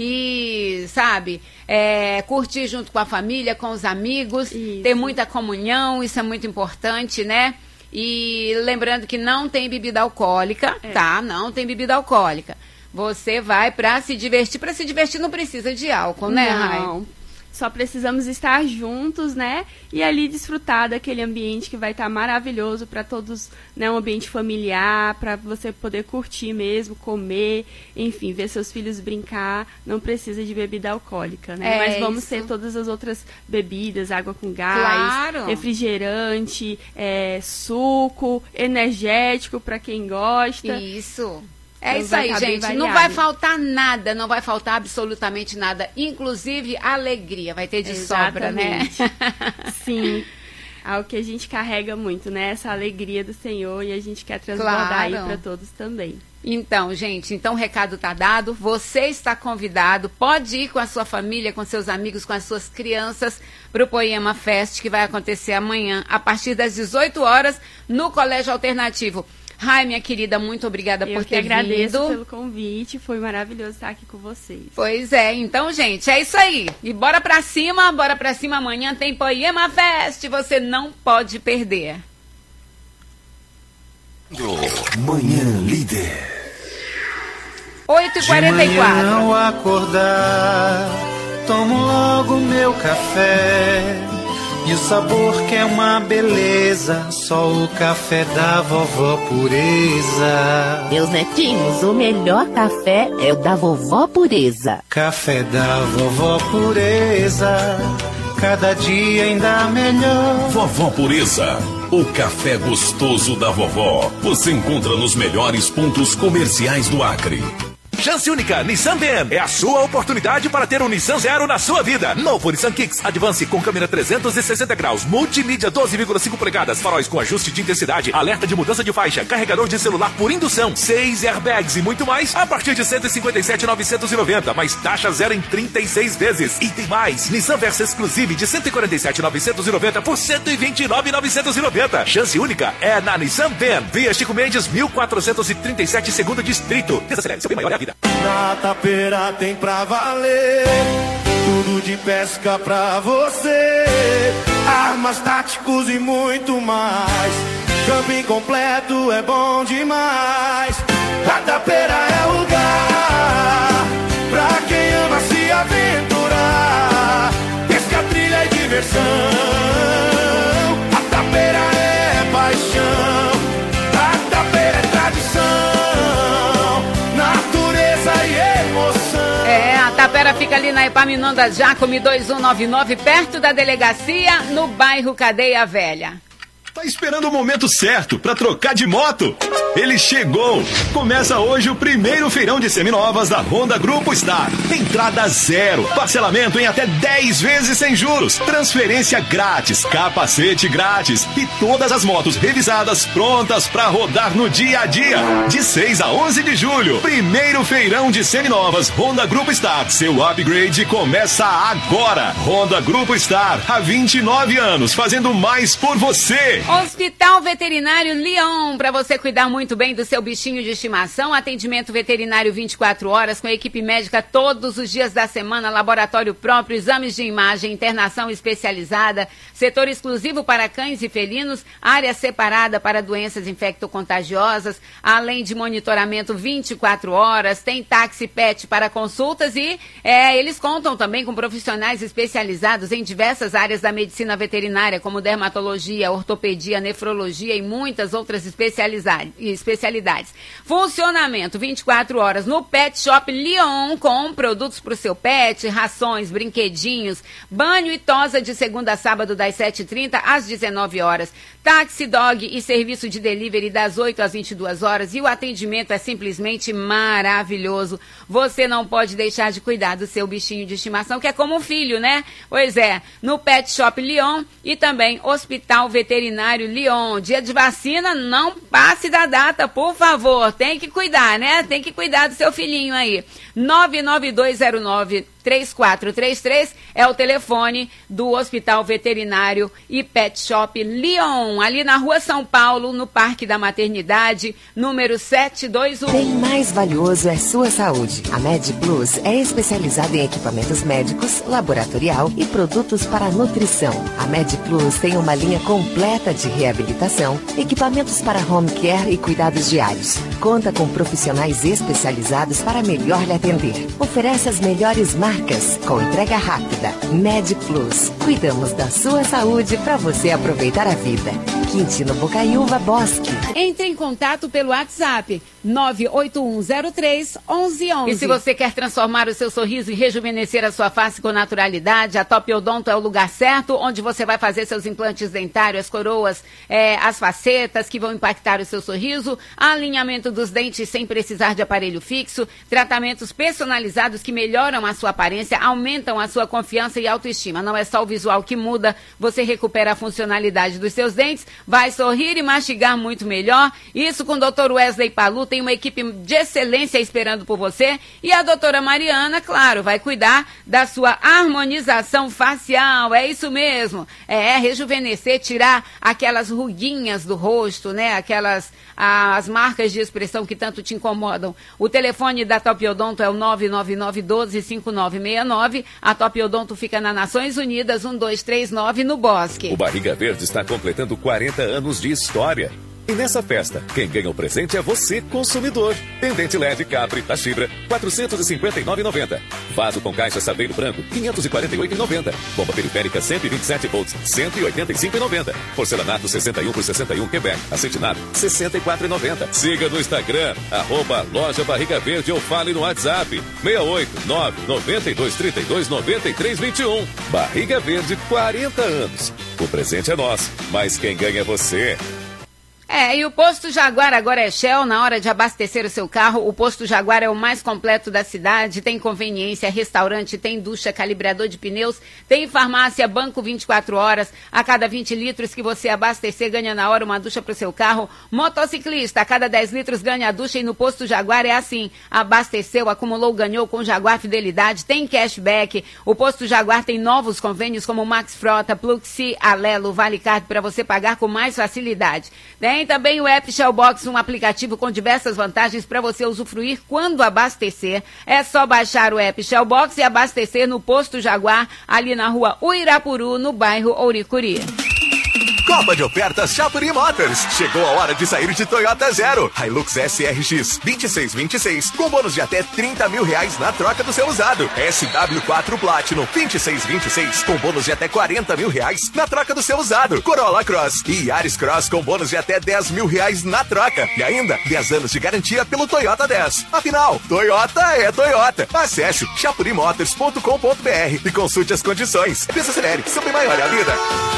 e, sabe, é, curtir junto com a família, com os amigos, ter muita comunhão, isso é muito importante, né? E lembrando que não tem bebida alcoólica, É. tá? Não tem bebida alcoólica. Você vai pra se divertir. Pra se divertir não precisa de álcool, né, Rai? Não. Só precisamos estar juntos, né? E ali desfrutar daquele ambiente que vai estar maravilhoso para todos, né? Um ambiente familiar, para você poder curtir mesmo, comer, enfim, ver seus filhos brincar. Não precisa de bebida alcoólica, né? É Mas vamos isso. ter todas as outras bebidas, água com gás, Claro. refrigerante, é, suco, energético para quem gosta. Isso. É Então isso vai aí, tá bem gente. Não variado. vai faltar nada, não vai faltar absolutamente nada. Inclusive alegria, vai ter de sobra, né? Sim. Algo que a gente carrega muito, né? Essa alegria do Senhor, e a gente quer transbordar aí Claro. para todos também. Então, gente, então o recado tá dado, você está convidado, pode ir com a sua família, com seus amigos, com as suas crianças para o Poema Fest, que vai acontecer amanhã, a partir das dezoito horas, no Colégio Alternativo. Rai, minha querida, muito obrigada Eu por que ter agradeço vindo. pelo convite, foi maravilhoso estar aqui com vocês. Pois é, então, gente, é isso aí. E bora pra cima, bora pra cima. Amanhã tem Poema Fest, você não pode perder. Manhã Líder. oito e quarenta e quatro. De manhã ao acordar, tomo logo meu café. E o sabor que é uma beleza, só o café da vovó Pureza. Meus netinhos, o melhor café é o da vovó Pureza. Café da vovó Pureza, cada dia ainda melhor. Vovó Pureza, o café gostoso da vovó. Você encontra nos melhores pontos comerciais do Acre. Chance única Nissan Van é a sua oportunidade para ter um Nissan Zero na sua vida. Novo Nissan Kicks Advance com câmera trezentos e sessenta graus, multimídia doze vírgula cinco polegadas, faróis com ajuste de intensidade, alerta de mudança de faixa, carregador de celular por indução, seis airbags e muito mais a partir de cento e cinquenta e sete mil novecentos e noventa, mais taxa zero em trinta e seis vezes. E tem mais, Nissan Versa Exclusive de cento e quarenta e sete mil novecentos e noventa por cento e vinte e nove mil novecentos e noventa. Chance única é na Nissan Van. Via Chico Mendes, mil quatrocentos e trinta e sete, segundo distrito. Desacelere, seu bem maior é a vida. Na Tapeira tem pra valer, tudo de pesca pra você, armas, táticos e muito mais. Camping completo é bom demais. Na Tapeira é lugar pra quem ama se aventurar. Pesca, trilha e diversão. A Tapeira é paixão, a Tapeira é tradição. É, a Tapera fica ali na Epaminondas Jacome dois um nove nove, perto da delegacia, no bairro Cadeia Velha. Tá esperando o momento certo para trocar de moto? Ele chegou! Começa hoje o primeiro feirão de seminovas da Honda Grupo Star. Entrada zero, parcelamento em até dez vezes sem juros, transferência grátis, capacete grátis e todas as motos revisadas prontas para rodar no dia a dia. De seis a onze de julho, primeiro feirão de seminovas Honda Grupo Star. Seu upgrade começa agora. Honda Grupo Star, há vinte e nove anos, fazendo mais por você. Hospital Veterinário Lyon, para você cuidar muito bem do seu bichinho de estimação. Atendimento veterinário vinte e quatro horas, com equipe médica todos os dias da semana, laboratório próprio, exames de imagem, internação especializada, setor exclusivo para cães e felinos, área separada para doenças infectocontagiosas, além de monitoramento vinte e quatro horas, tem táxi pet para consultas e é, eles contam também com profissionais especializados em diversas áreas da medicina veterinária, como dermatologia, ortopedia, nefrologia e muitas outras especialidades. Funcionamento vinte e quatro horas no Pet Shop Lyon, com produtos para o seu pet, rações, brinquedinhos, banho e tosa de segunda a sábado das sete e trinta às dezenove horas. Táxi Dog e serviço de delivery das oito às vinte e duas horas, e o atendimento é simplesmente maravilhoso. Você não pode deixar de cuidar do seu bichinho de estimação, que é como um filho, né? Pois é, no Pet Shop Lyon e também Hospital Veterinário Lyon. Dia de vacina, não passe da data, por favor. Tem que cuidar, né? Tem que cuidar do seu filhinho aí. nove nove dois zero nove três quatro três três é o telefone do Hospital Veterinário e Pet Shop Lyon, ali na Rua São Paulo, no Parque da Maternidade, número setecentos e vinte e um. Bem mais valioso é sua saúde. A Med Plus é especializada em equipamentos médicos, laboratorial e produtos para nutrição. A Med Plus tem uma linha completa de reabilitação, equipamentos para home care e cuidados diários. Conta com profissionais especializados para melhor lhe atender. Oferece as melhores marcas com entrega rápida. Med Plus. Cuidamos da sua saúde para você aproveitar a vida. Quintino Bocaiúva Bosque. Entre em contato pelo WhatsApp nove oito um zero três um um um um. E se você quer transformar o seu sorriso e rejuvenescer a sua face com naturalidade, a Top Odonto é o lugar certo, onde você vai fazer seus implantes dentários, as coroas, é, as facetas que vão impactar o seu sorriso, alinhamento dos dentes sem precisar de aparelho fixo, tratamentos personalizados que melhoram a sua aparência, aumentam a sua confiança e autoestima. Não é só o visual que muda, você recupera a funcionalidade dos seus dentes, vai sorrir e mastigar muito melhor. Isso com o doutor Wesley Palu, tem uma equipe de excelência esperando por você. E a doutora Mariana, claro, vai cuidar da sua harmonização facial. É isso mesmo. É, rejuvenescer, tirar aquelas ruguinhas do rosto, né? Aquelas, as marcas de expressão que tanto te incomodam. O telefone da Top Odonto é o nove nove nove um dois cinco nove seis nove. A Top Odonto fica na Nações Unidas um dois três nove, no Bosque. O Barriga Verde está completando quarenta anos de história. E nessa festa, quem ganha o presente é você, consumidor. Pendente L E D Capri da Fibra, quatrocentos e cinquenta e nove reais e noventa centavos. Vaso com caixa Saveiro Branco, quinhentos e quarenta e oito reais e noventa centavos. Bomba periférica cento e vinte e sete volts, cento e oitenta e cinco reais e noventa centavos. Porcelanato sessenta e um por sessenta e um Quebec, acetinado sessenta e quatro reais e noventa centavos. Siga no Instagram, arroba Loja Barriga Verde ou fale no WhatsApp, seis oito nove nove dois três dois nove três dois um. Barriga Verde, quarenta anos. O presente é nosso, mas quem ganha é você. É, e o Posto Jaguar agora é Shell. Na hora de abastecer o seu carro, o Posto Jaguar é o mais completo da cidade. Tem conveniência, restaurante, tem ducha, calibrador de pneus, tem farmácia, banco vinte e quatro horas. A cada vinte litros que você abastecer, ganha na hora uma ducha para o seu carro. Motociclista, a cada dez litros ganha a ducha, e no Posto Jaguar é assim. Abasteceu, acumulou, ganhou com Jaguar Fidelidade, tem cashback. O Posto Jaguar tem novos convênios como Max Frota, Pluxi, Alelo, Vale Card para você pagar com mais facilidade. Tem também o app Shellbox, um aplicativo com diversas vantagens para você usufruir quando abastecer. É só baixar o app Shellbox e abastecer no Posto Jaguar, ali na rua Uirapuru, no bairro Ouricuri. Copa de ofertas Chapuri Motors. Chegou a hora de sair de Toyota Zero. Hilux S R X vinte e seis vinte e seis com bônus de até trinta mil reais na troca do seu usado. S W quatro Platinum vinte e seis vinte e seis com bônus de até quarenta mil reais na troca do seu usado. Corolla Cross e Yaris Cross com bônus de até dez mil reais na troca. E ainda dez anos de garantia pelo Toyota dez. Afinal, Toyota é Toyota. Acesse chapuri motors ponto com ponto b r e consulte as condições. Desacelere, sobre maior é a vida.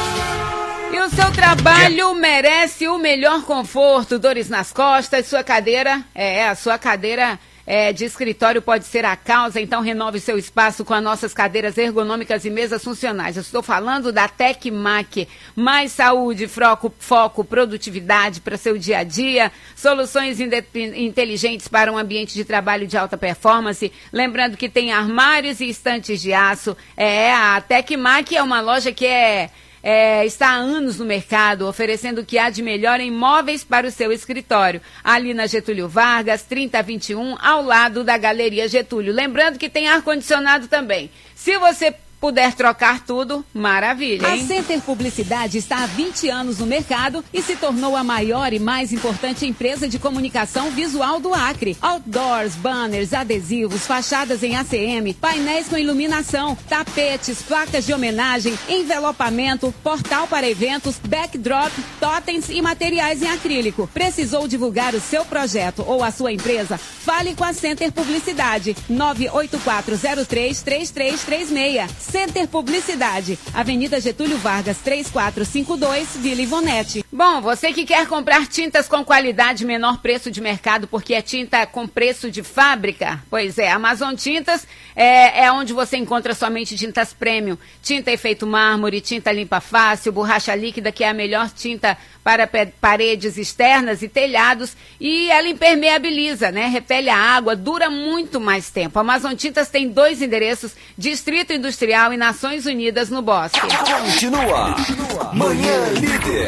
E o seu trabalho merece o melhor conforto. Dores nas costas, sua cadeira, é, a sua cadeira é, de escritório pode ser a causa, então renove seu espaço com as nossas cadeiras ergonômicas e mesas funcionais. Eu estou falando da Tecmac. Mais saúde, foco, foco produtividade para seu dia a dia, soluções inteligentes para um ambiente de trabalho de alta performance. Lembrando que tem armários e estantes de aço. É, a Tecmac é uma loja que é... É, está há anos no mercado, oferecendo o que há de melhor em móveis para o seu escritório. Ali na Getúlio Vargas, trinta vinte e um, ao lado da Galeria Getúlio. Lembrando que tem ar-condicionado também. Se você puder trocar tudo, maravilha, hein? A Center Publicidade está há vinte anos no mercado e se tornou a maior e mais importante empresa de comunicação visual do Acre. Outdoors, banners, adesivos, fachadas em A C M, painéis com iluminação, tapetes, placas de homenagem, envelopamento, portal para eventos, backdrop, totens e materiais em acrílico. Precisou divulgar o seu projeto ou a sua empresa? Fale com a Center Publicidade. nove oito quatro zero três três três três seis. Center Publicidade, Avenida Getúlio Vargas, três quatro cinco dois, Vila Ivonete. Bom, você que quer comprar tintas com qualidade, menor preço de mercado, porque é tinta com preço de fábrica? Pois é, Amazon Tintas é, é onde você encontra somente tintas premium, tinta efeito mármore, tinta limpa fácil, borracha líquida, que é a melhor tinta para paredes externas e telhados, e ela impermeabiliza, né? Repele a água, dura muito mais tempo. A Amazon Tintas tem dois endereços, Distrito Industrial e Nações Unidas, no Bosque. Continua. Manhã Líder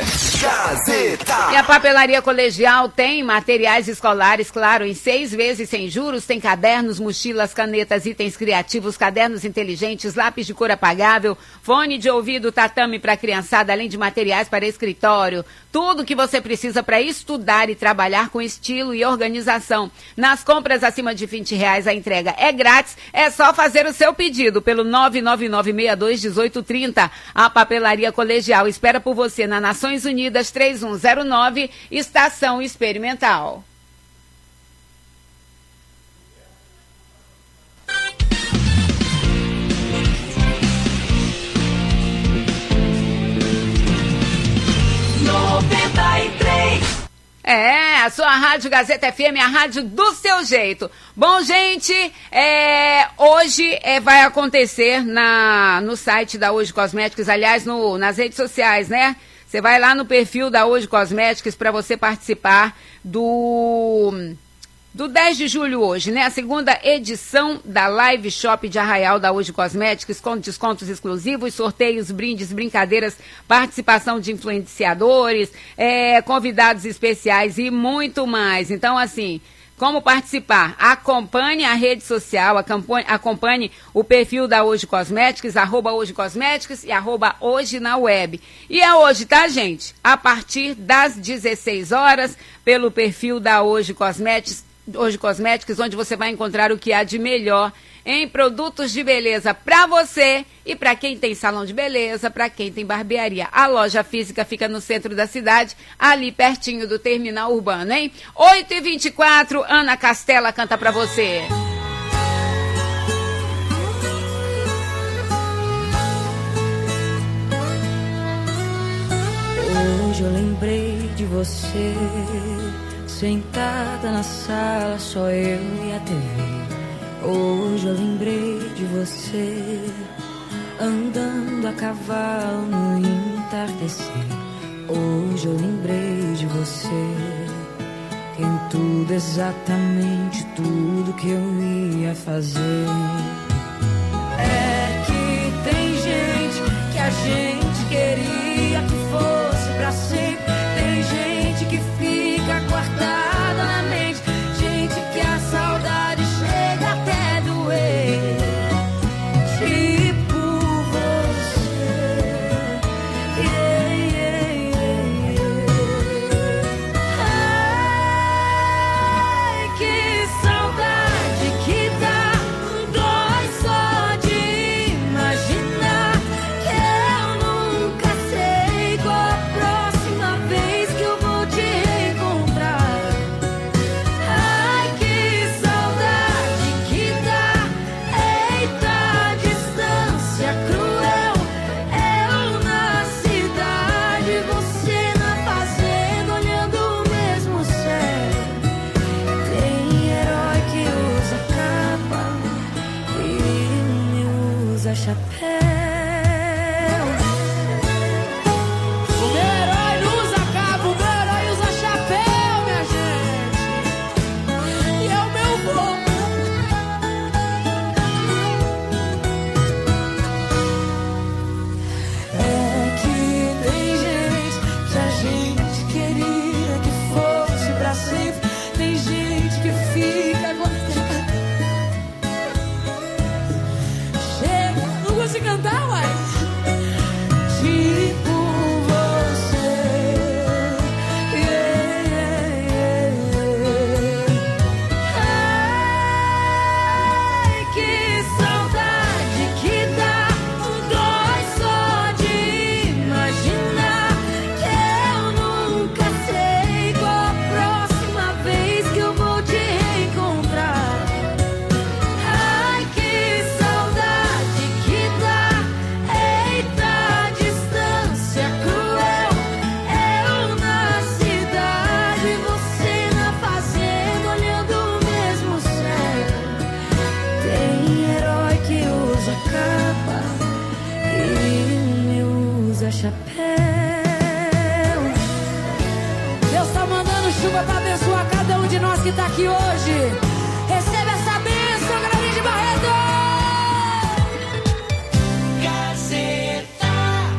Gazeta. E a Papelaria Colegial tem materiais escolares, claro, em seis vezes sem juros. Tem cadernos, mochilas, canetas, itens criativos, cadernos inteligentes, lápis de cor apagável, fone de ouvido, tatame para criançada, além de materiais para escritório. Tudo que você precisa para estudar e trabalhar com estilo e organização. Nas compras acima de vinte reais a entrega é grátis. É só fazer o seu pedido pelo nove nove nove seis dois um oito três zero. A Papelaria Colegial espera por você na Nações Unidas três um zero nove, Estação Experimental. noventa e três. É, a sua Rádio Gazeta F M, a rádio do seu jeito. Bom, gente, é, hoje é, vai acontecer na, no site da Hoje Cosméticos, aliás, no, nas redes sociais, né? Você vai lá no perfil da Hoje Cosméticos para você participar do... do dez de julho hoje, né? A segunda edição da Live Shop de Arraial da Hoje Cosméticos, com descontos exclusivos, sorteios, brindes, brincadeiras, participação de influenciadores, é, convidados especiais e muito mais. Então, assim, Como participar? Acompanhe a rede social, acompanhe, acompanhe o perfil da Hoje Cosméticos, arroba Hoje Cosméticos e arroba Hoje na Web. E é hoje, tá, gente? A partir das dezesseis horas, pelo perfil da Hoje Cosméticos, Hoje Cosméticos, onde você vai encontrar o que há de melhor em produtos de beleza para você e para quem tem salão de beleza, para quem tem barbearia. A loja física fica no centro da cidade, ali pertinho do terminal urbano, hein? oito e vinte e quatro, Ana Castela canta para você. Hoje eu lembrei de você, sentada na sala, só eu e a T V. Hoje eu lembrei de você, andando a cavalo no entardecer. Hoje eu lembrei de você, em tudo, exatamente tudo que eu ia fazer. É que tem gente que a gente queria que fosse pra sempre. Tem gente que fica guardada na mente, gente que a saudade chega até doer. Tipo você, yeah, yeah, yeah, yeah. Ai, que saudade que dá, dói só de imaginar que eu nunca sei qual a próxima vez que eu vou te encontrar. Ai, que saudade que dá, eita distância cruel. Eu na cidade, você na fazenda, olhando o mesmo céu. Tem herói que usa capa e usa chapéu. O meu herói não usa capa, o meu herói usa chapéu, minha gente. E é o meu vô. É que tem gente que a gente queria que fosse pra sempre. Tem gente que fica guardada. Chega, não consigo cantar, uai. Tipo você, yeah, yeah, yeah. Ai, que saudade que dá, dói só de imaginar que eu nunca sei qual a próxima vez que eu vou te encontrar. Ai, que saudade que dá, eita distância cruel. Eu na cidade, você na fazenda, olhando o mesmo céu. Tem herói que usa capa e usa chapéu. Deus tá mandando chuva pra abençoar cada um de nós que tá aqui hoje. Receba essa bênção, Granide Barreto! Gazeta.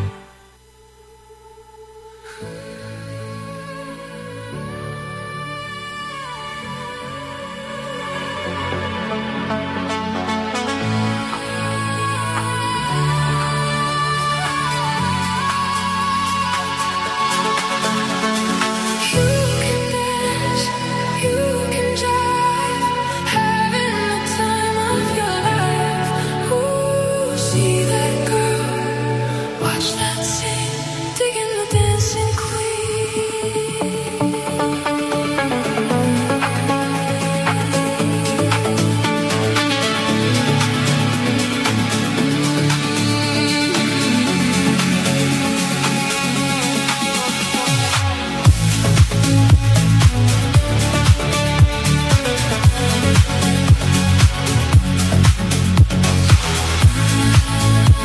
You can drive, having the time of your life. Ooh, see that girl, watch that scene, digging the dancing queen.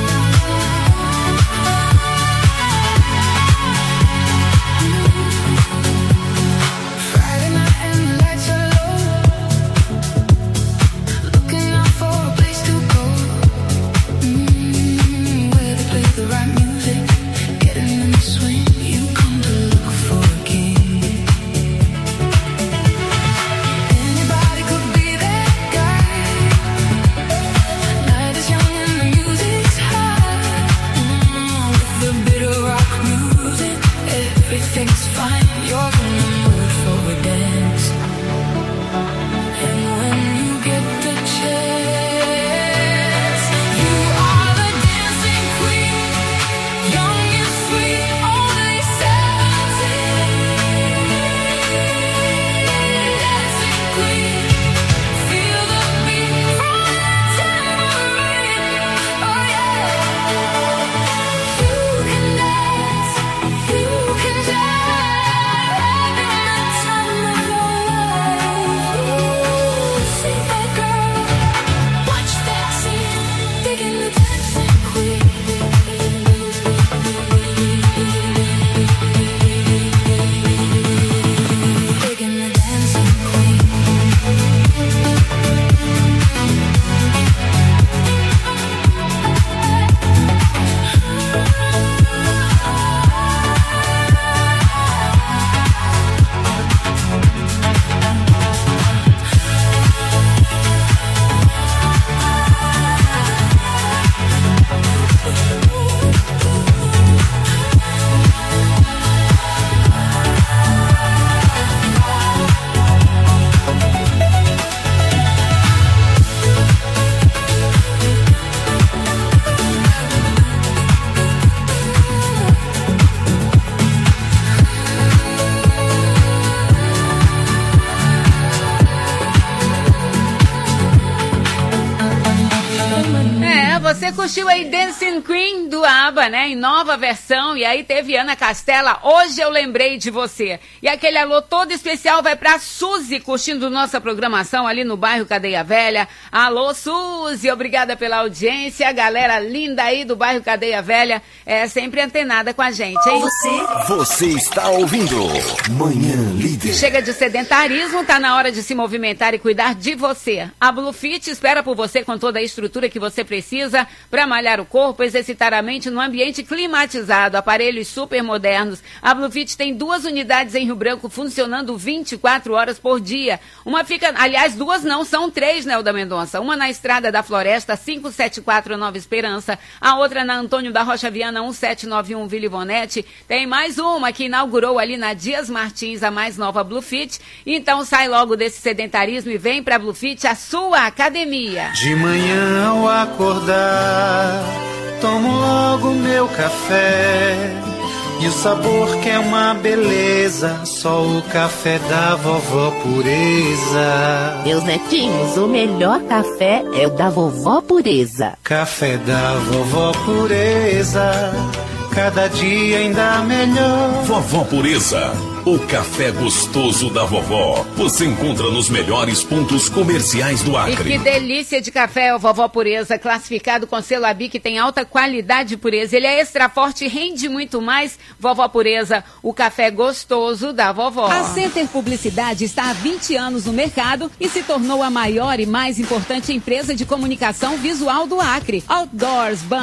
você curtiu aí Dancing Queen do ABBA, né? Em nova versão. E aí teve Ana Castela, Hoje Eu Lembrei de Você. E aquele alô todo especial vai pra Suzy, curtindo nossa programação ali no bairro Cadeia Velha. Alô, Suzy, obrigada pela audiência. A galera linda aí do bairro Cadeia Velha é sempre antenada com a gente, hein? Você, você está ouvindo Manhã Líder. Chega de sedentarismo, tá na hora de se movimentar e cuidar de você. A Bluefit espera por você com toda a estrutura que você precisa para malhar o corpo, exercitar a mente no ambiente climatizado, aparelhos super modernos. A Bluefit tem duas unidades em Rio Branco funcionando vinte e quatro horas por dia. Uma fica, aliás, duas não, são três, Nelda Mendonça. Uma na Estrada da Floresta, quinhentos e setenta e quatro Nova Esperança. A outra na Antônio da Rocha Viana, sete nove um Vila Ivonete. Tem mais uma que inaugurou ali na Dias Martins, a mais nova Bluefit. Então sai logo desse sedentarismo e vem pra Bluefit, a sua academia. De manhã ao acordar, tomo logo meu café. E o sabor que é uma beleza, só o café da vovó Pureza. Meus netinhos, o melhor café é o da vovó Pureza. Café da vovó Pureza, cada dia ainda melhor. Vovó Pureza, o café gostoso da vovó. Você encontra nos melhores pontos comerciais do E Acre. que delícia de café é o Vovó Pureza, classificado com selo A B I, que tem alta qualidade de pureza. Ele é extra forte e rende muito mais. Vovó Pureza, o café gostoso da vovó. A Center Publicidade está há vinte anos no mercado e se tornou a maior e mais importante empresa de comunicação visual do Acre. Outdoors,